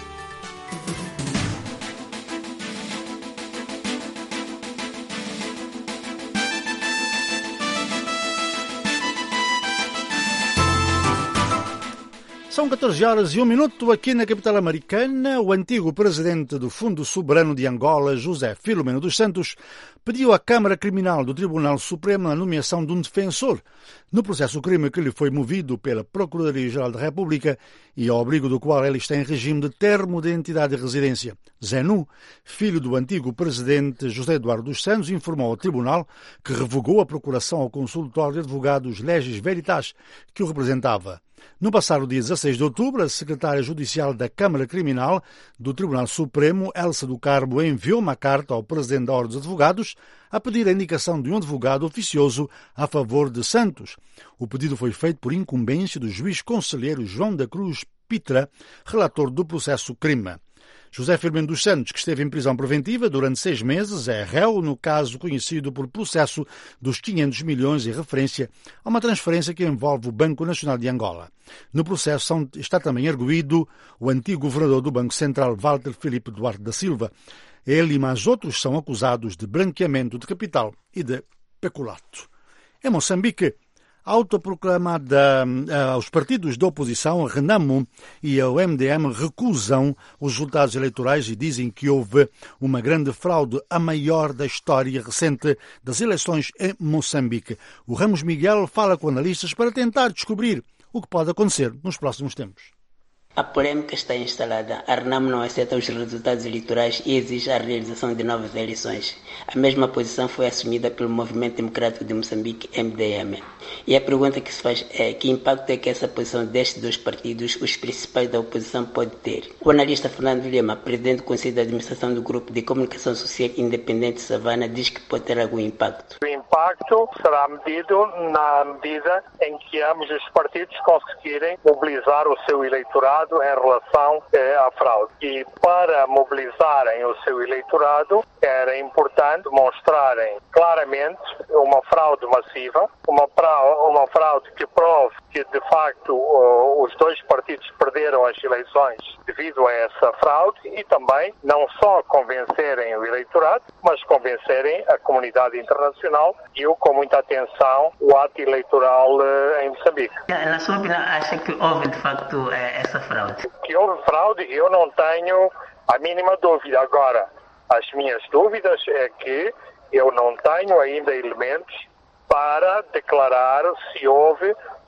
São catorze horas e um minuto aqui na capital americana. O antigo presidente do Fundo Soberano de Angola, José Filomeno dos Santos, pediu à Câmara Criminal do Tribunal Supremo a nomeação de um defensor no processo crime que lhe foi movido pela Procuradoria-Geral da República e ao abrigo do qual ele está em regime de termo de identidade e residência. Zenu, filho do antigo presidente José Eduardo dos Santos, informou ao Tribunal que revogou a procuração ao consultório de advogados Legis Veritas, que o representava. No passado dia dezasseis de outubro, a secretária judicial da Câmara Criminal do Tribunal Supremo, Elsa do Carmo, enviou uma carta ao presidente da Ordem dos Advogados a pedir a indicação de um advogado oficioso a favor de Santos. O pedido foi feito por incumbência do juiz conselheiro João da Cruz Pitra, relator do processo crime. José Filomeno dos Santos, que esteve em prisão preventiva durante seis meses, é réu no caso conhecido por processo dos quinhentos milhões em referência a uma transferência que envolve o Banco Nacional de Angola. No processo está também arguído o antigo governador do Banco Central, Walter Filipe Duarte da Silva. Ele e mais outros são acusados de branqueamento de capital e de peculato. Em Moçambique, a autoproclamada uh, os partidos da oposição, a Renamo e a M D M, recusam os resultados eleitorais e dizem que houve uma grande fraude, a maior da história recente das eleições em Moçambique. O Ramos Miguel fala com analistas para tentar descobrir o que pode acontecer nos próximos tempos. A polêmica está instalada. A Renamo não aceita os resultados eleitorais e exige a realização de novas eleições. A mesma posição foi assumida pelo Movimento Democrático de Moçambique, M D M. E a pergunta que se faz é que impacto é que essa posição destes dois partidos, os principais da oposição, pode ter. O analista Fernando Lima, presidente do Conselho de Administração do Grupo de Comunicação Social Independente Savana, diz que pode ter algum impacto. O impacto será medido na medida em que ambos os partidos conseguirem mobilizar o seu eleitorado em relação eh, à fraude. E para mobilizarem o seu eleitorado era importante mostrarem claramente uma fraude massiva, uma, pra, uma fraude que prove que de facto o, os dois partidos perderam as eleições devido a essa fraude e também não só convencerem o eleitorado, mas convencerem a comunidade internacional e o com muita atenção o ato eleitoral eh, em Moçambique. Na sua opinião, acha que houve de facto eh, essa fraude? Que houve fraude, eu não tenho a mínima dúvida. Agora, as minhas dúvidas é que eu não tenho ainda elementos para declarar se houve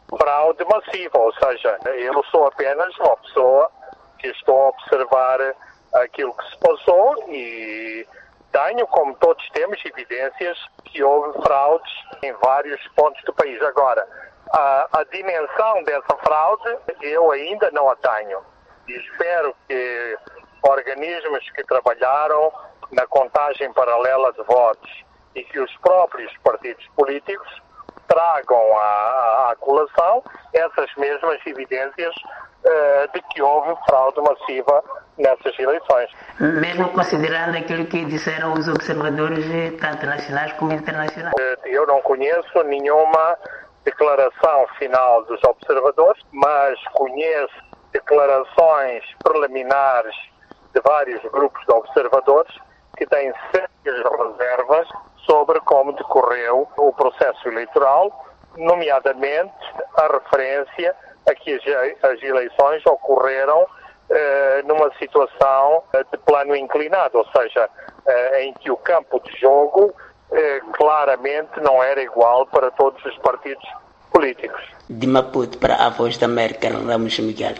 fraude massiva, ou seja, eu sou apenas uma pessoa que estou a observar aquilo que se passou e tenho, como todos temos, evidências que houve fraudes em vários pontos do país. Agora, a, a dimensão dessa fraude eu ainda não a tenho. E espero que organismos que trabalharam na contagem paralela de votos e que os próprios partidos políticos tragam à, à colação essas mesmas evidências uh, de que houve fraude massiva nessas eleições. Mesmo considerando aquilo que disseram os observadores, tanto nacionais como internacionais? Uh, eu não conheço nenhuma declaração final dos observadores, mas conheço declarações preliminares de vários grupos de observadores que têm sérias reservas sobre como decorreu o processo eleitoral, nomeadamente a referência a que as eleições ocorreram eh, numa situação de plano inclinado, ou seja, eh, em que o campo de jogo eh, claramente não era igual para todos os partidos políticos. De Maputo para a Voz da América, Ramos Miguel.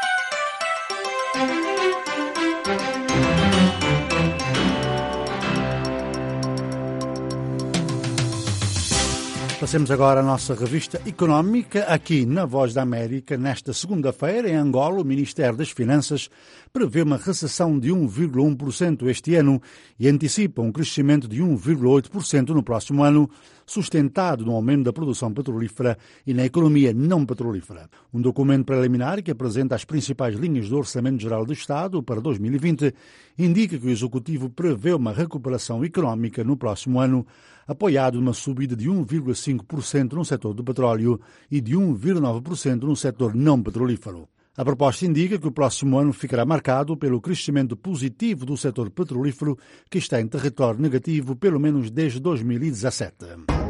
Passemos agora à nossa revista económica, aqui na Voz da América. Nesta segunda-feira, em Angola, o Ministério das Finanças prevê uma recessão de um vírgula um por cento este ano e antecipa um crescimento de um vírgula oito por cento no próximo ano, sustentado no aumento da produção petrolífera e na economia não petrolífera. Um documento preliminar que apresenta as principais linhas do Orçamento Geral do Estado para dois mil e vinte indica que o Executivo prevê uma recuperação económica no próximo ano, apoiado numa subida de um vírgula cinco por cento no setor do petróleo e de um vírgula nove por cento no setor não petrolífero. A proposta indica que o próximo ano ficará marcado pelo crescimento positivo do setor petrolífero, que está em território negativo pelo menos desde dois mil e dezassete.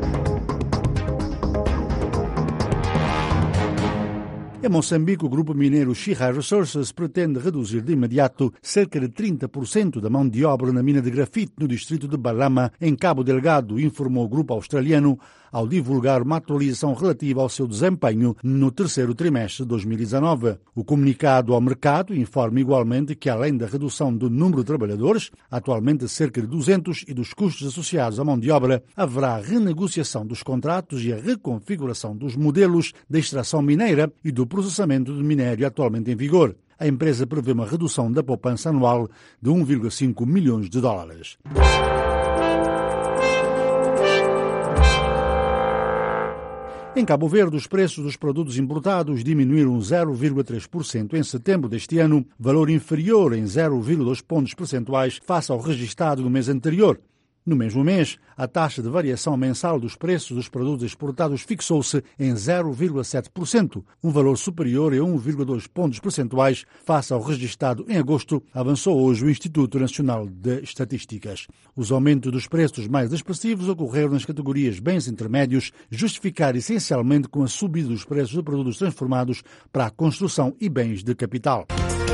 Em Moçambique, o grupo mineiro Chirra Resources pretende reduzir de imediato cerca de trinta por cento da mão de obra na mina de grafite no distrito de Balama, em Cabo Delgado, informou o grupo australiano ao divulgar uma atualização relativa ao seu desempenho no terceiro trimestre de dois mil e dezanove. O comunicado ao mercado informa igualmente que, além da redução do número de trabalhadores, atualmente cerca de duzentos, e dos custos associados à mão de obra, haverá renegociação dos contratos e a reconfiguração dos modelos de extração mineira e do processamento de minério atualmente em vigor. A empresa prevê uma redução da poupança anual de um vírgula cinco milhões de dólares. Em Cabo Verde, os preços dos produtos importados diminuíram zero vírgula três por cento em setembro deste ano, valor inferior em zero vírgula dois pontos percentuais face ao registrado no mês anterior. No mesmo mês, a taxa de variação mensal dos preços dos produtos exportados fixou-se em zero vírgula sete por cento, um valor superior a um vírgula dois pontos percentuais face ao registrado em agosto, avançou hoje o Instituto Nacional de Estatísticas. Os aumentos dos preços mais expressivos ocorreram nas categorias bens intermédios, justificados essencialmente com a subida dos preços de produtos transformados para a construção e bens de capital.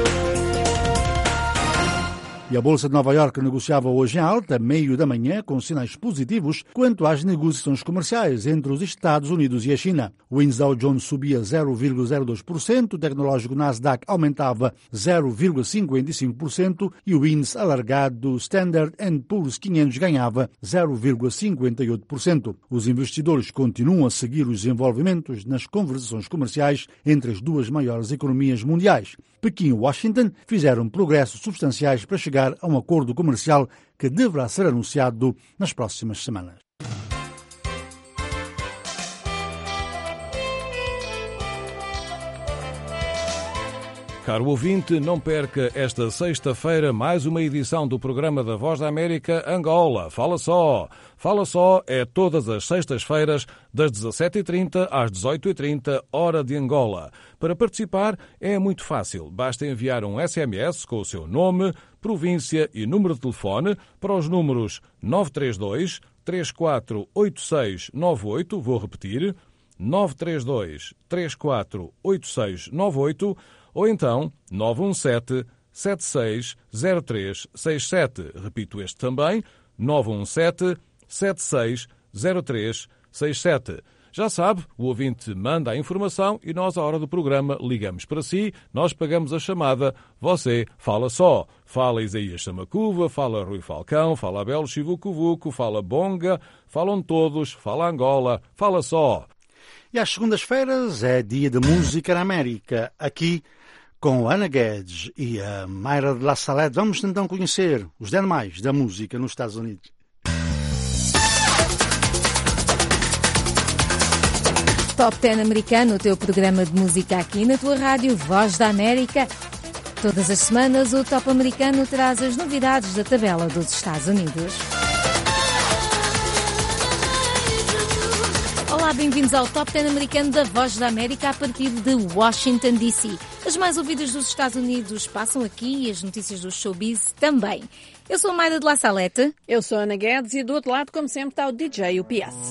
E a Bolsa de Nova Iorque negociava hoje em alta, meio da manhã, com sinais positivos quanto às negociações comerciais entre os Estados Unidos e a China. O índice Dow Jones subia zero vírgula zero dois por cento, o tecnológico Nasdaq aumentava zero vírgula cinquenta e cinco por cento e o índice alargado Standard and Poor's quinhentos ganhava zero vírgula cinquenta e oito por cento. Os investidores continuam a seguir os desenvolvimentos nas conversações comerciais entre as duas maiores economias mundiais. Pequim e Washington fizeram progressos substanciais para chegar a um acordo comercial que deverá ser anunciado nas próximas semanas. Caro ouvinte, não perca esta sexta-feira mais uma edição do programa da Voz da América Angola. Fala só! Fala só é todas as sextas-feiras, das dezassete e trinta às dezoito e trinta, hora de Angola. Para participar é muito fácil. Basta enviar um S M S com o seu nome, província e número de telefone para os números nove três dois, três quatro oito seis nove oito, vou repetir, nove três dois, três quatro oito seis nove oito, ou então nove um sete, sete seis zero três seis sete. Repito este também, nove um sete, sete seis zero três seis sete. Já sabe, o ouvinte manda a informação e nós, à hora do programa, ligamos para si, nós pagamos a chamada, você fala só. Fala Isaías Samacuva, fala Rui Falcão, fala Abel Chivucovuco, fala Bonga, falam todos, fala Angola, fala só. E às segundas-feiras é dia de música na América. Aqui, com Ana Guedes e a Mayra de La Salette, vamos então conhecer os demais da música nos Estados Unidos. Top dez americano, o teu programa de música aqui na tua rádio Voz da América. Todas as semanas o Top americano traz as novidades da tabela dos Estados Unidos. Olá, bem-vindos ao Top dez americano da Voz da América a partir de Washington, D C. As mais ouvidas dos Estados Unidos passam aqui e as notícias do showbiz também. Eu sou a Mayra de La Salette. Eu sou a Ana Guedes e do outro lado, como sempre, está o D J U P S.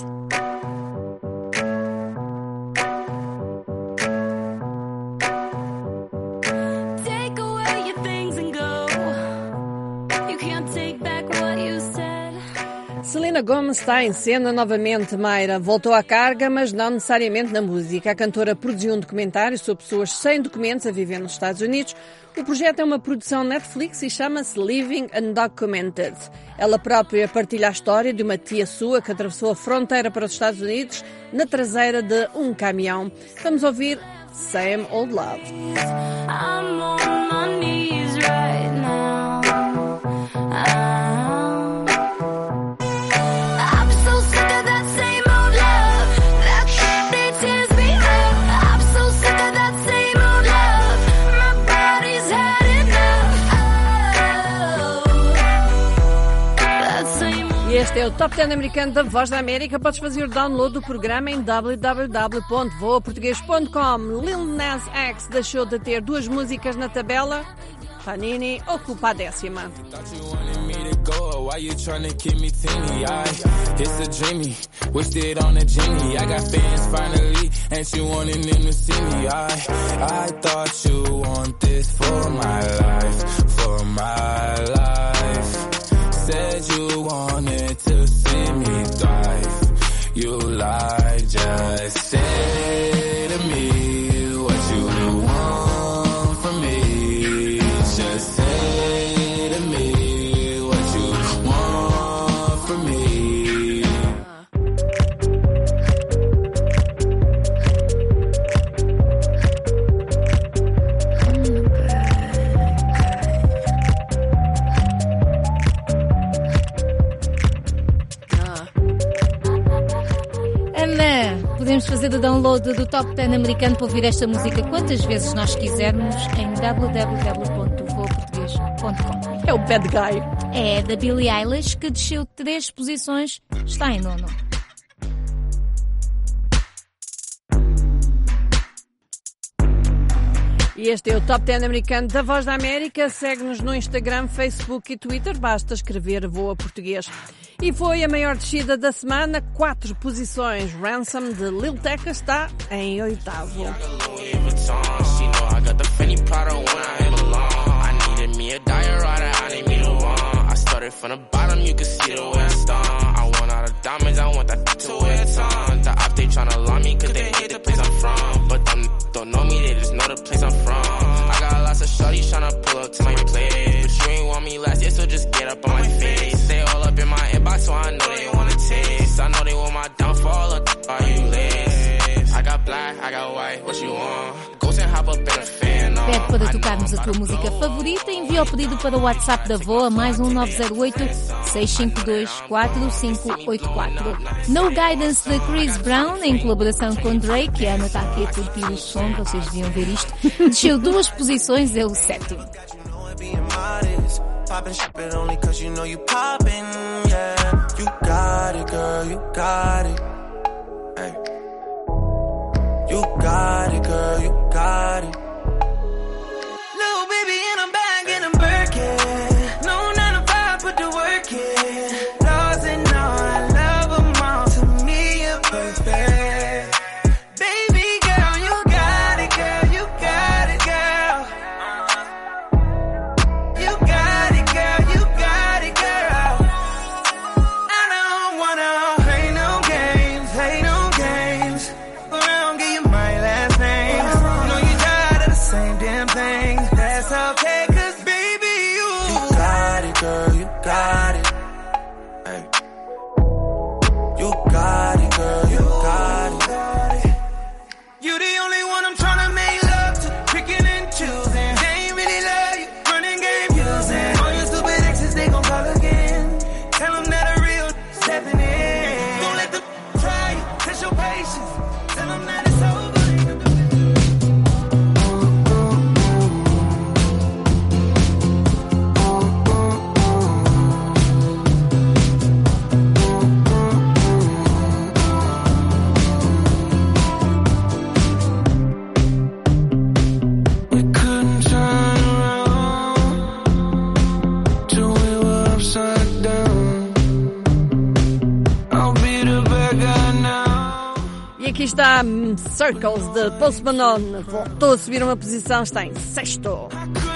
Selena Gomez está em cena novamente, Mayra. Voltou à carga, mas não necessariamente na música. A cantora produziu um documentário sobre pessoas sem documentos a viver nos Estados Unidos. O projeto é uma produção Netflix e chama-se Living Undocumented. Ela própria partilha a história de uma tia sua que atravessou a fronteira para os Estados Unidos na traseira de um caminhão. Vamos ouvir Same Old Love. I'm on my knees right now. I... Este é o Top dez americano da Voz da América. Podes fazer o download do programa em w w w ponto voa português ponto com. Lil Nas X deixou de ter duas músicas na tabela. Panini ocupa a décima. Said you wanted to see me thrive. You lied, just say to me what you want from me. Just say to me what you want from me. Podemos fazer o download do Top dez americano para ouvir esta música quantas vezes nós quisermos em w w w ponto voa português ponto com. É o bad guy. É da Billie Eilish, que desceu três posições, está em nono. E este é o Top dez americano da Voz da América. Segue-nos no Instagram, Facebook e Twitter. Basta escrever Voa Português. E foi a maior descida da semana, quatro posições. Ransom de Lil Tecca está em oitavo. Don't know me, they just know the place I'm from. I got lots of shorties tryna pull up to my place, but you ain't want me last year, so just get up on my face. They all up in my inbox, so I know they wanna taste. I know they want my downfall, or are you late? I got black, I got white, what you want? Ghost and hop up in a fan. Pede para tocarmos a tua música favorita, envia o pedido para o WhatsApp da Voa, mais um nove zero oito, seis cinco dois, quatro cinco oito quatro. No Guidance de Chris Brown, em colaboração com Drake. A Ana está aqui a curtir o som, vocês deviam ver isto. Desceu duas posições, é o sétimo. You got it, girl, you got it. Little baby in a bag and I'm Birkin. No nine to five, put the work in. Laws and all, I love them all. To me, you're perfect. Baby girl, you got it, girl, you got it, girl. You got it, girl, you got it, girl. I don't wanna play no games, play no games. aqui está Circles de Post Malone. Voltou a subir uma posição, está em sexto.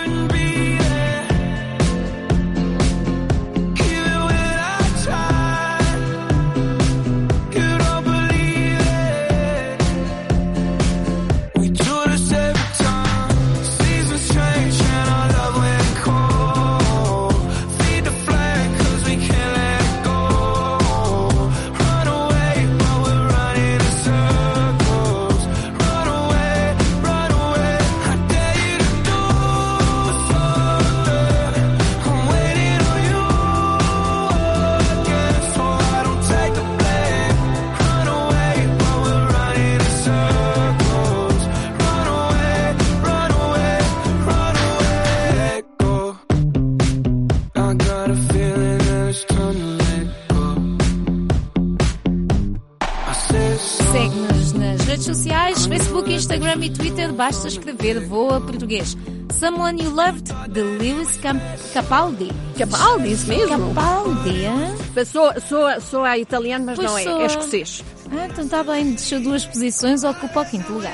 Sociais, Facebook, Instagram e Twitter, basta escrever Voa Português. Someone You Loved, de Lewis Camp- Capaldi. Capaldi, isso mesmo? Capaldi, hein? Sou, sou, sou a italiano, mas pois não é, sou. é escocês. Ah, então está bem, deixou duas posições, ocupa o quinto lugar.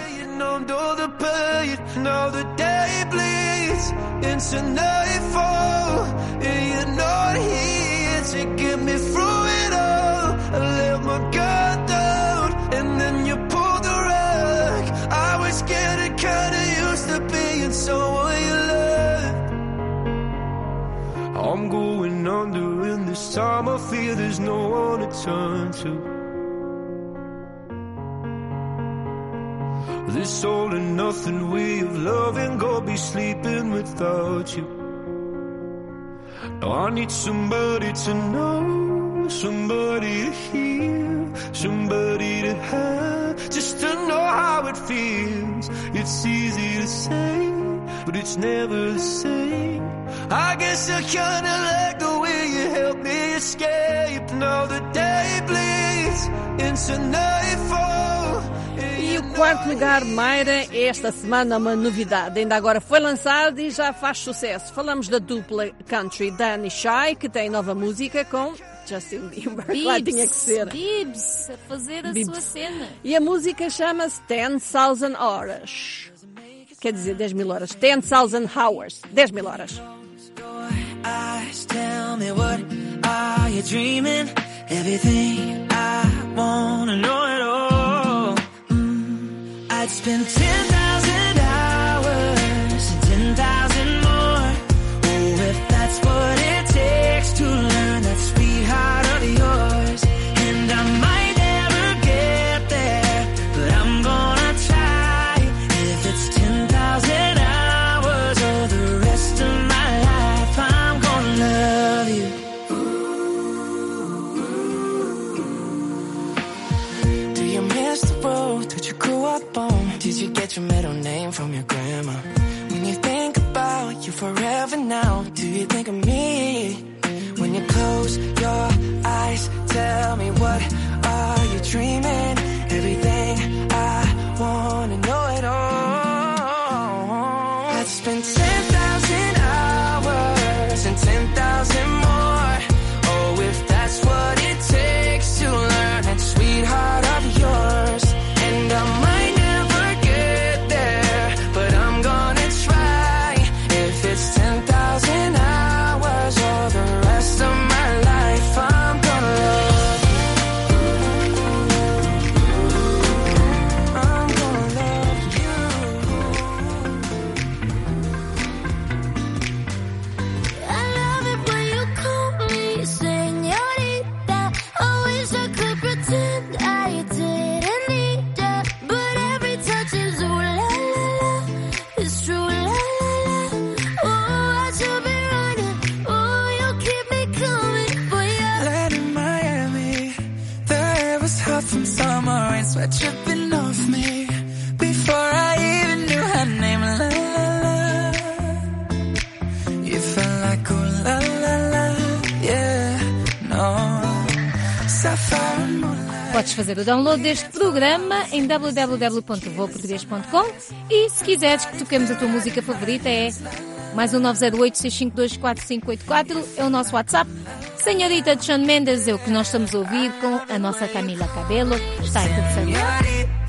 I'm going under, and this time I fear there's no one to turn to. This all and nothing way of loving, go be sleeping without you. Now I need somebody to know, somebody to hear, somebody to have, just to know how it feels. It's easy to say, but it's never the same. I guess I kinda like the way you help me escape. Now the day bleeds into nightfall. E o quarto lugar, Mayra, esta semana uma novidade. Ainda agora foi lançado e já faz sucesso. Falamos da dupla country Danny Shy, que tem nova música com Justin Bieber. Claro, tinha que ser. Bibbs, a fazer a Bibbs. sua cena. E a música chama-se ten thousand horas. Quer dizer, dez mil horas. ten thousand hours. dez mil horas. Eyes tell me, what are you dreaming? Everything I wanna know it all. Mm, I'd spend ten thousand hours and ten thousand more. Oh, if that's what it takes to learn that sweetheart of yours. And I might never get there, but I'm gonna try. If it's ten thousand hours or the rest of my life, I'm gonna love you. Do you miss the road that you grew up on? Did you get your middle name from your grandma? When you think about you forever now, do you think of me? When you close your eyes, tell me, what are you dreaming? Everything I wanna know it all. I'd spend ten thousand hours and ten thousand more. Oh, if that's what it takes to learn that sweetheart of yours. And I might never get there, but I'm gonna try. If it's ten thousand hours or the rest of my life, I'm gonna love you. I'm gonna love you. I love it when you call me señorita. I wish I could pretend I didn't need ya, but every touch is ooh la la la. It's true la la la. Oh, I should be running. Oh, you keep me coming for ya. Land in Miami, the air was hot from summer rain, sweat dripping off me. Before I even knew her name, la la la. You felt like ooh la la la, yeah, no. Sapphire and moonlight. Podes fazer o download deste programa em w w w ponto voa português ponto com e se quiseres que toquemos a tua música favorita é mais um nove zero oito, seis cinco dois, quatro cinco oito quatro, é o nosso WhatsApp. Senhorita de Shawn Mendes é o que nós estamos a ouvir com a nossa Camila Cabello, está em terceiro lugar.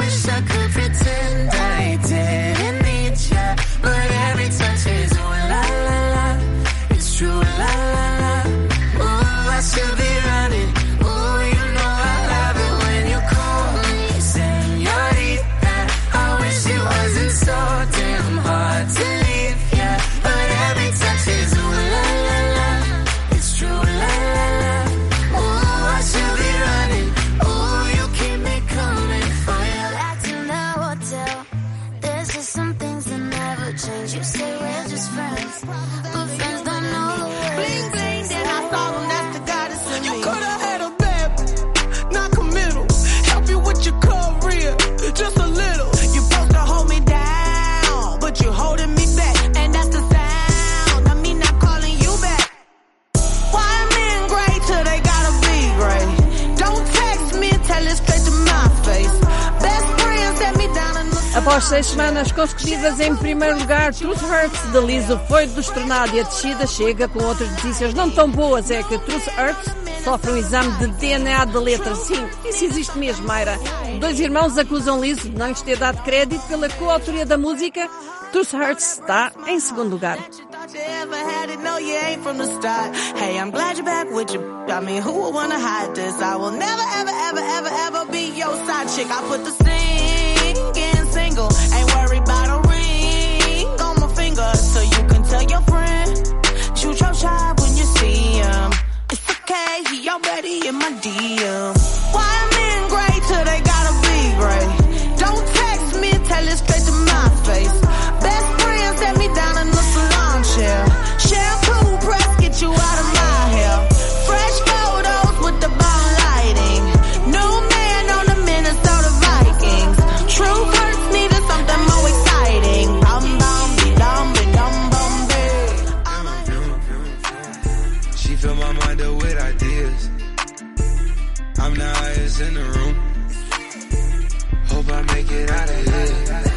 wish I could pretend I didn't need ya, but every touch is ooh la la la. It's true la la la. Ooh, I should be running. Ooh, you know I love it when you call me señorita. I wish it wasn't so damn hard to leave ya, but every touch is ooh la la la. It's true la la la. Ooh, I should be running. Ooh, you keep me coming for you. Back in the hotel, there's just some things that never change. You say we're just friends, but friends don't know the words. Bling bling, then I saw him, that's the goddess in me. You coulda had a bad not committal. Help you with your career, just a little. You supposed to hold me down, but you're holding me back, and that's the sound of me not calling you back. Why men great till they gotta be great? Don't text me and tell it straight to my face. Best friend set me down and Após seis semanas consecutivas em primeiro lugar, Truth Hurts de Lizzo foi destronado e a descida chega com outras notícias não tão boas. É que Truth Hurts sofre um exame de D N A de letra. Sim, isso existe mesmo, Mayra. Dois irmãos acusam Lizzo de não lhes ter dado crédito pela coautoria da música. Truth Hurts está em segundo lugar. you ever had it, no, you ain't from the start. Hey, I'm glad you're back with your, I mean, who would wanna hide this? I will never, ever, ever, ever, ever be your side chick. I put the singing single, ain't worried about a ring on my finger, so you can tell your friend, shoot your shot when you see him. It's okay, he already in my D M. Why men great till they gotta be great? Don't text me and tell it straight to my face. Best friend set me down in the salon chair. Shampoo press, get you out of my hair. Fresh photos with the bomb lighting. New man on the Minnesota Vikings. True hurts needed something more exciting. Bum bum dum dum bum bum. She fill my mind up with ideas. I'm the highest in the room. Hope I make it out of here.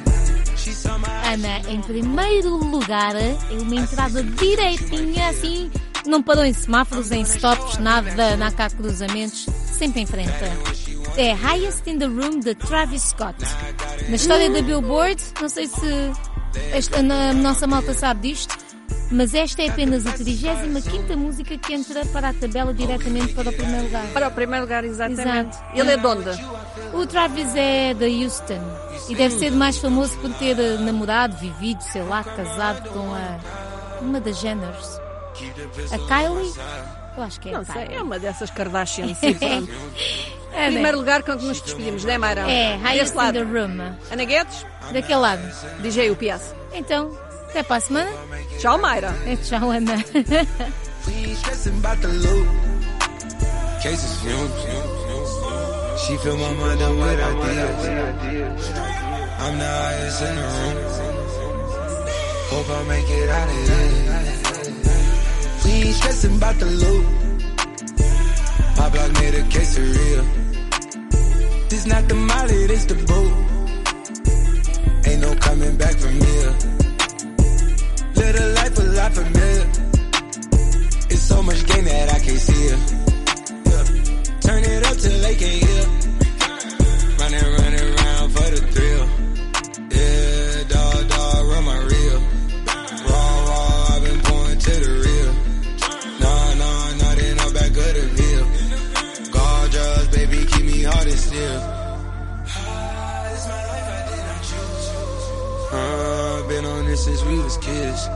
Ana, em primeiro lugar, é uma entrada direitinha, assim, não parou em semáforos, em stops, nada, não há cá cruzamentos, sempre em frente. É Highest in the Room, de Travis Scott. Na história da Billboard, não sei se esta, a nossa malta sabe disto, mas esta é apenas a trigésima quinta música que entra para a tabela diretamente para o primeiro lugar. Para o primeiro lugar, exatamente. Exato. Ele é de onde? O Travis é de Houston e deve ser mais famoso por ter namorado, vivido, sei lá, casado com a uma das Jenners. A Kylie? Eu acho que é Não a sei, Kylie. é uma dessas Kardashians. Sim, pronto. É, Primeiro né? lugar com que nos despedimos, não é, Mayra? É, Highest Desse lado. in the Room. Ana Guedes? Daquele lado. D J U P S. Então, até para a semana. Tchau, Mayra. É, tchau, Ana. We ain't stressing about the loot. Cases fumes. She fill my mind up with ideas. I'm the highest in the room. Hope I make it out of here. We ain't stressing about the loot. My block made a quesadilla. This not the molly, this the boot. Ain't no coming back from here. Live a life a lot familiar. It's so much gain that I can't see it. Yeah. Turn it up till they can't hear. Running, running around for the thrill. Yeah, dog, dog, run my reel. Raw, raw, I've been going to the real. Nah, nah, nah, they not back of the bill. Gorgeous, baby, keep me hard and still. Uh, been on this since we was kids.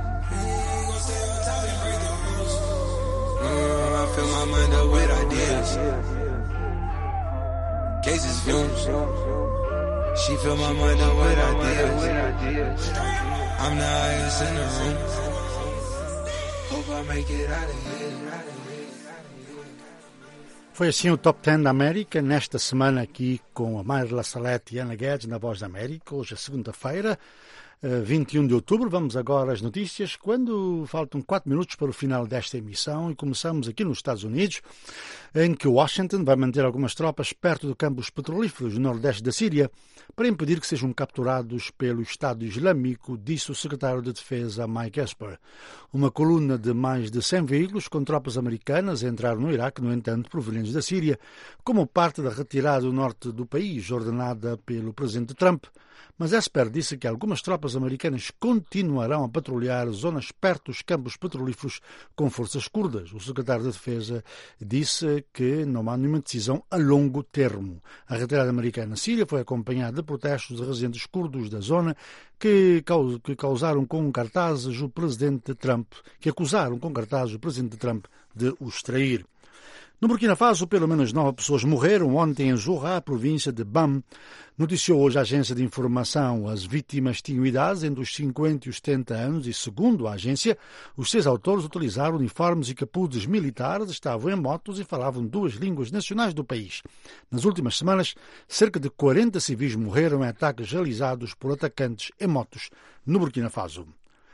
Uh, I fill my mind up with ideas. Cases fumes. She fill my mind up with ideas. I'm the highest in the room. Hope I make it out of here. Foi assim o Top dez da América, nesta semana aqui com a Mayra Salete e Ana Guedes na Voz da América, hoje é segunda-feira. vinte e um de outubro. Vamos agora às notícias, quando faltam quatro minutos para o final desta emissão, e começamos aqui nos Estados Unidos, em que Washington vai manter algumas tropas perto de campos petrolíferos no nordeste da Síria para impedir que sejam capturados pelo Estado Islâmico, disse o secretário de Defesa Mike Esper. Uma coluna de mais de cem veículos com tropas americanas entraram no Iraque, no entanto, provenientes da Síria, como parte da retirada do norte do país, ordenada pelo presidente Trump. Mas Esper disse que algumas tropas americanas continuarão a patrulhar zonas perto dos campos petrolíferos com forças curdas. O secretário de Defesa disse que não há nenhuma decisão a longo termo. A retirada americana na Síria foi acompanhada de protestos de residentes curdos da zona que causaram com cartazes o presidente Trump, que acusaram com cartazes o presidente Trump de os trair. No Burkina Faso, pelo menos nove pessoas morreram ontem em Zouha, província de Bam. Noticiou hoje a agência de informação. As vítimas tinham idades entre os cinquenta e os setenta anos e, segundo a agência, os seis autores utilizaram uniformes e capuzes militares, estavam em motos e falavam duas línguas nacionais do país. Nas últimas semanas, cerca de quarenta civis morreram em ataques realizados por atacantes em motos no Burkina Faso.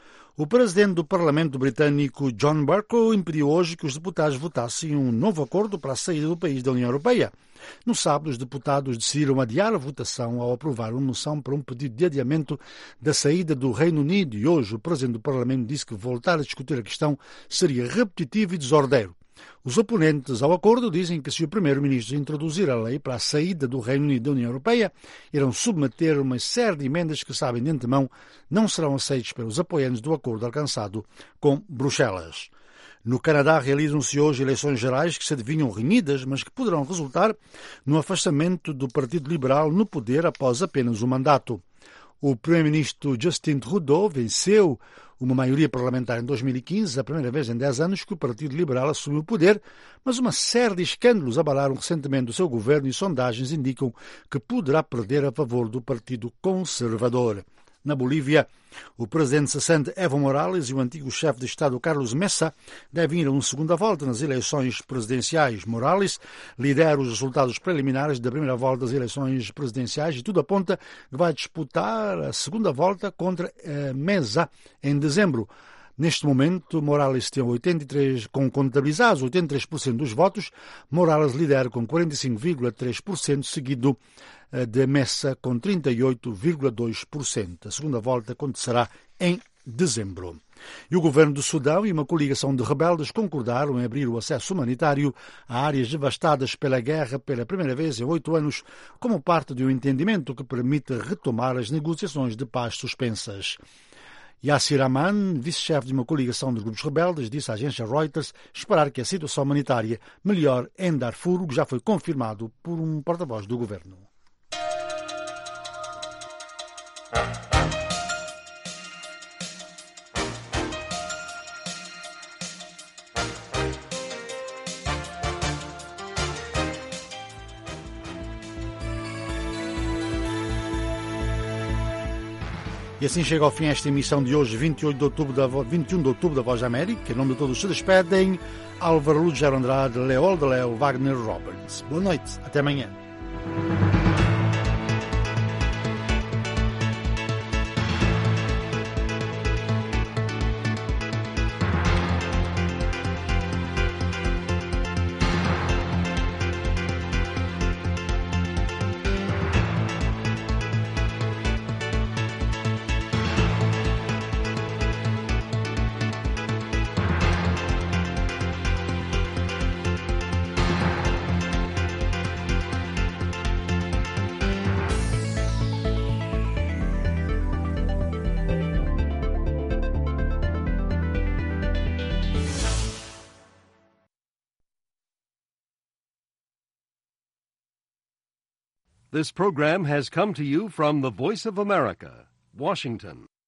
O presidente do Parlamento britânico, John Bercow, impediu hoje que os deputados votassem um novo acordo para a saída do país da União Europeia. No sábado, os deputados decidiram adiar a votação ao aprovar uma moção para um pedido de adiamento da saída do Reino Unido, e hoje o presidente do Parlamento disse que voltar a discutir a questão seria repetitivo e desordeiro. Os oponentes ao acordo dizem que se o primeiro-ministro introduzir a lei para a saída do Reino Unido da União Europeia, irão submeter uma série de emendas que, sabem de antemão, não serão aceitas pelos apoiantes do acordo alcançado com Bruxelas. No Canadá realizam-se hoje eleições gerais que se adivinham renhidas, mas que poderão resultar no afastamento do Partido Liberal no poder após apenas um mandato. O primeiro-ministro Justin Trudeau venceu uma maioria parlamentar em dois mil e quinze, a primeira vez em dez anos que o Partido Liberal assumiu o poder, mas uma série de escândalos abalaram recentemente o seu governo e sondagens indicam que poderá perder a favor do Partido Conservador. Na Bolívia, o presidente cessante Evo Morales e o antigo chefe de Estado Carlos Mesa devem ir a uma segunda volta nas eleições presidenciais. Morales lidera os resultados preliminares da primeira volta das eleições presidenciais e tudo aponta que vai disputar a segunda volta contra eh, Mesa em dezembro. Neste momento, Morales tem oitenta e três, com contabilizados oitenta e três por cento dos votos. Morales lidera com quarenta e cinco vírgula três por cento, seguido de Mesa com trinta e oito vírgula dois por cento. A segunda volta acontecerá em dezembro. E o governo do Sudão e uma coligação de rebeldes concordaram em abrir o acesso humanitário a áreas devastadas pela guerra pela primeira vez em oito anos, como parte de um entendimento que permite retomar as negociações de paz suspensas. Yassir Aman, vice-chefe de uma coligação de grupos rebeldes, disse à agência Reuters esperar que a situação humanitária melhore em Darfur, o que já foi confirmado por um porta-voz do governo. E assim chega ao fim esta emissão de hoje, vinte e oito de outubro da, vinte e um de outubro da Voz da América. Em nome de todos se despedem Álvaro Lugero Andrade, Leol de Leo, Wagner Roberts. Boa noite, até amanhã. This program has come to you from the Voice of America, Washington.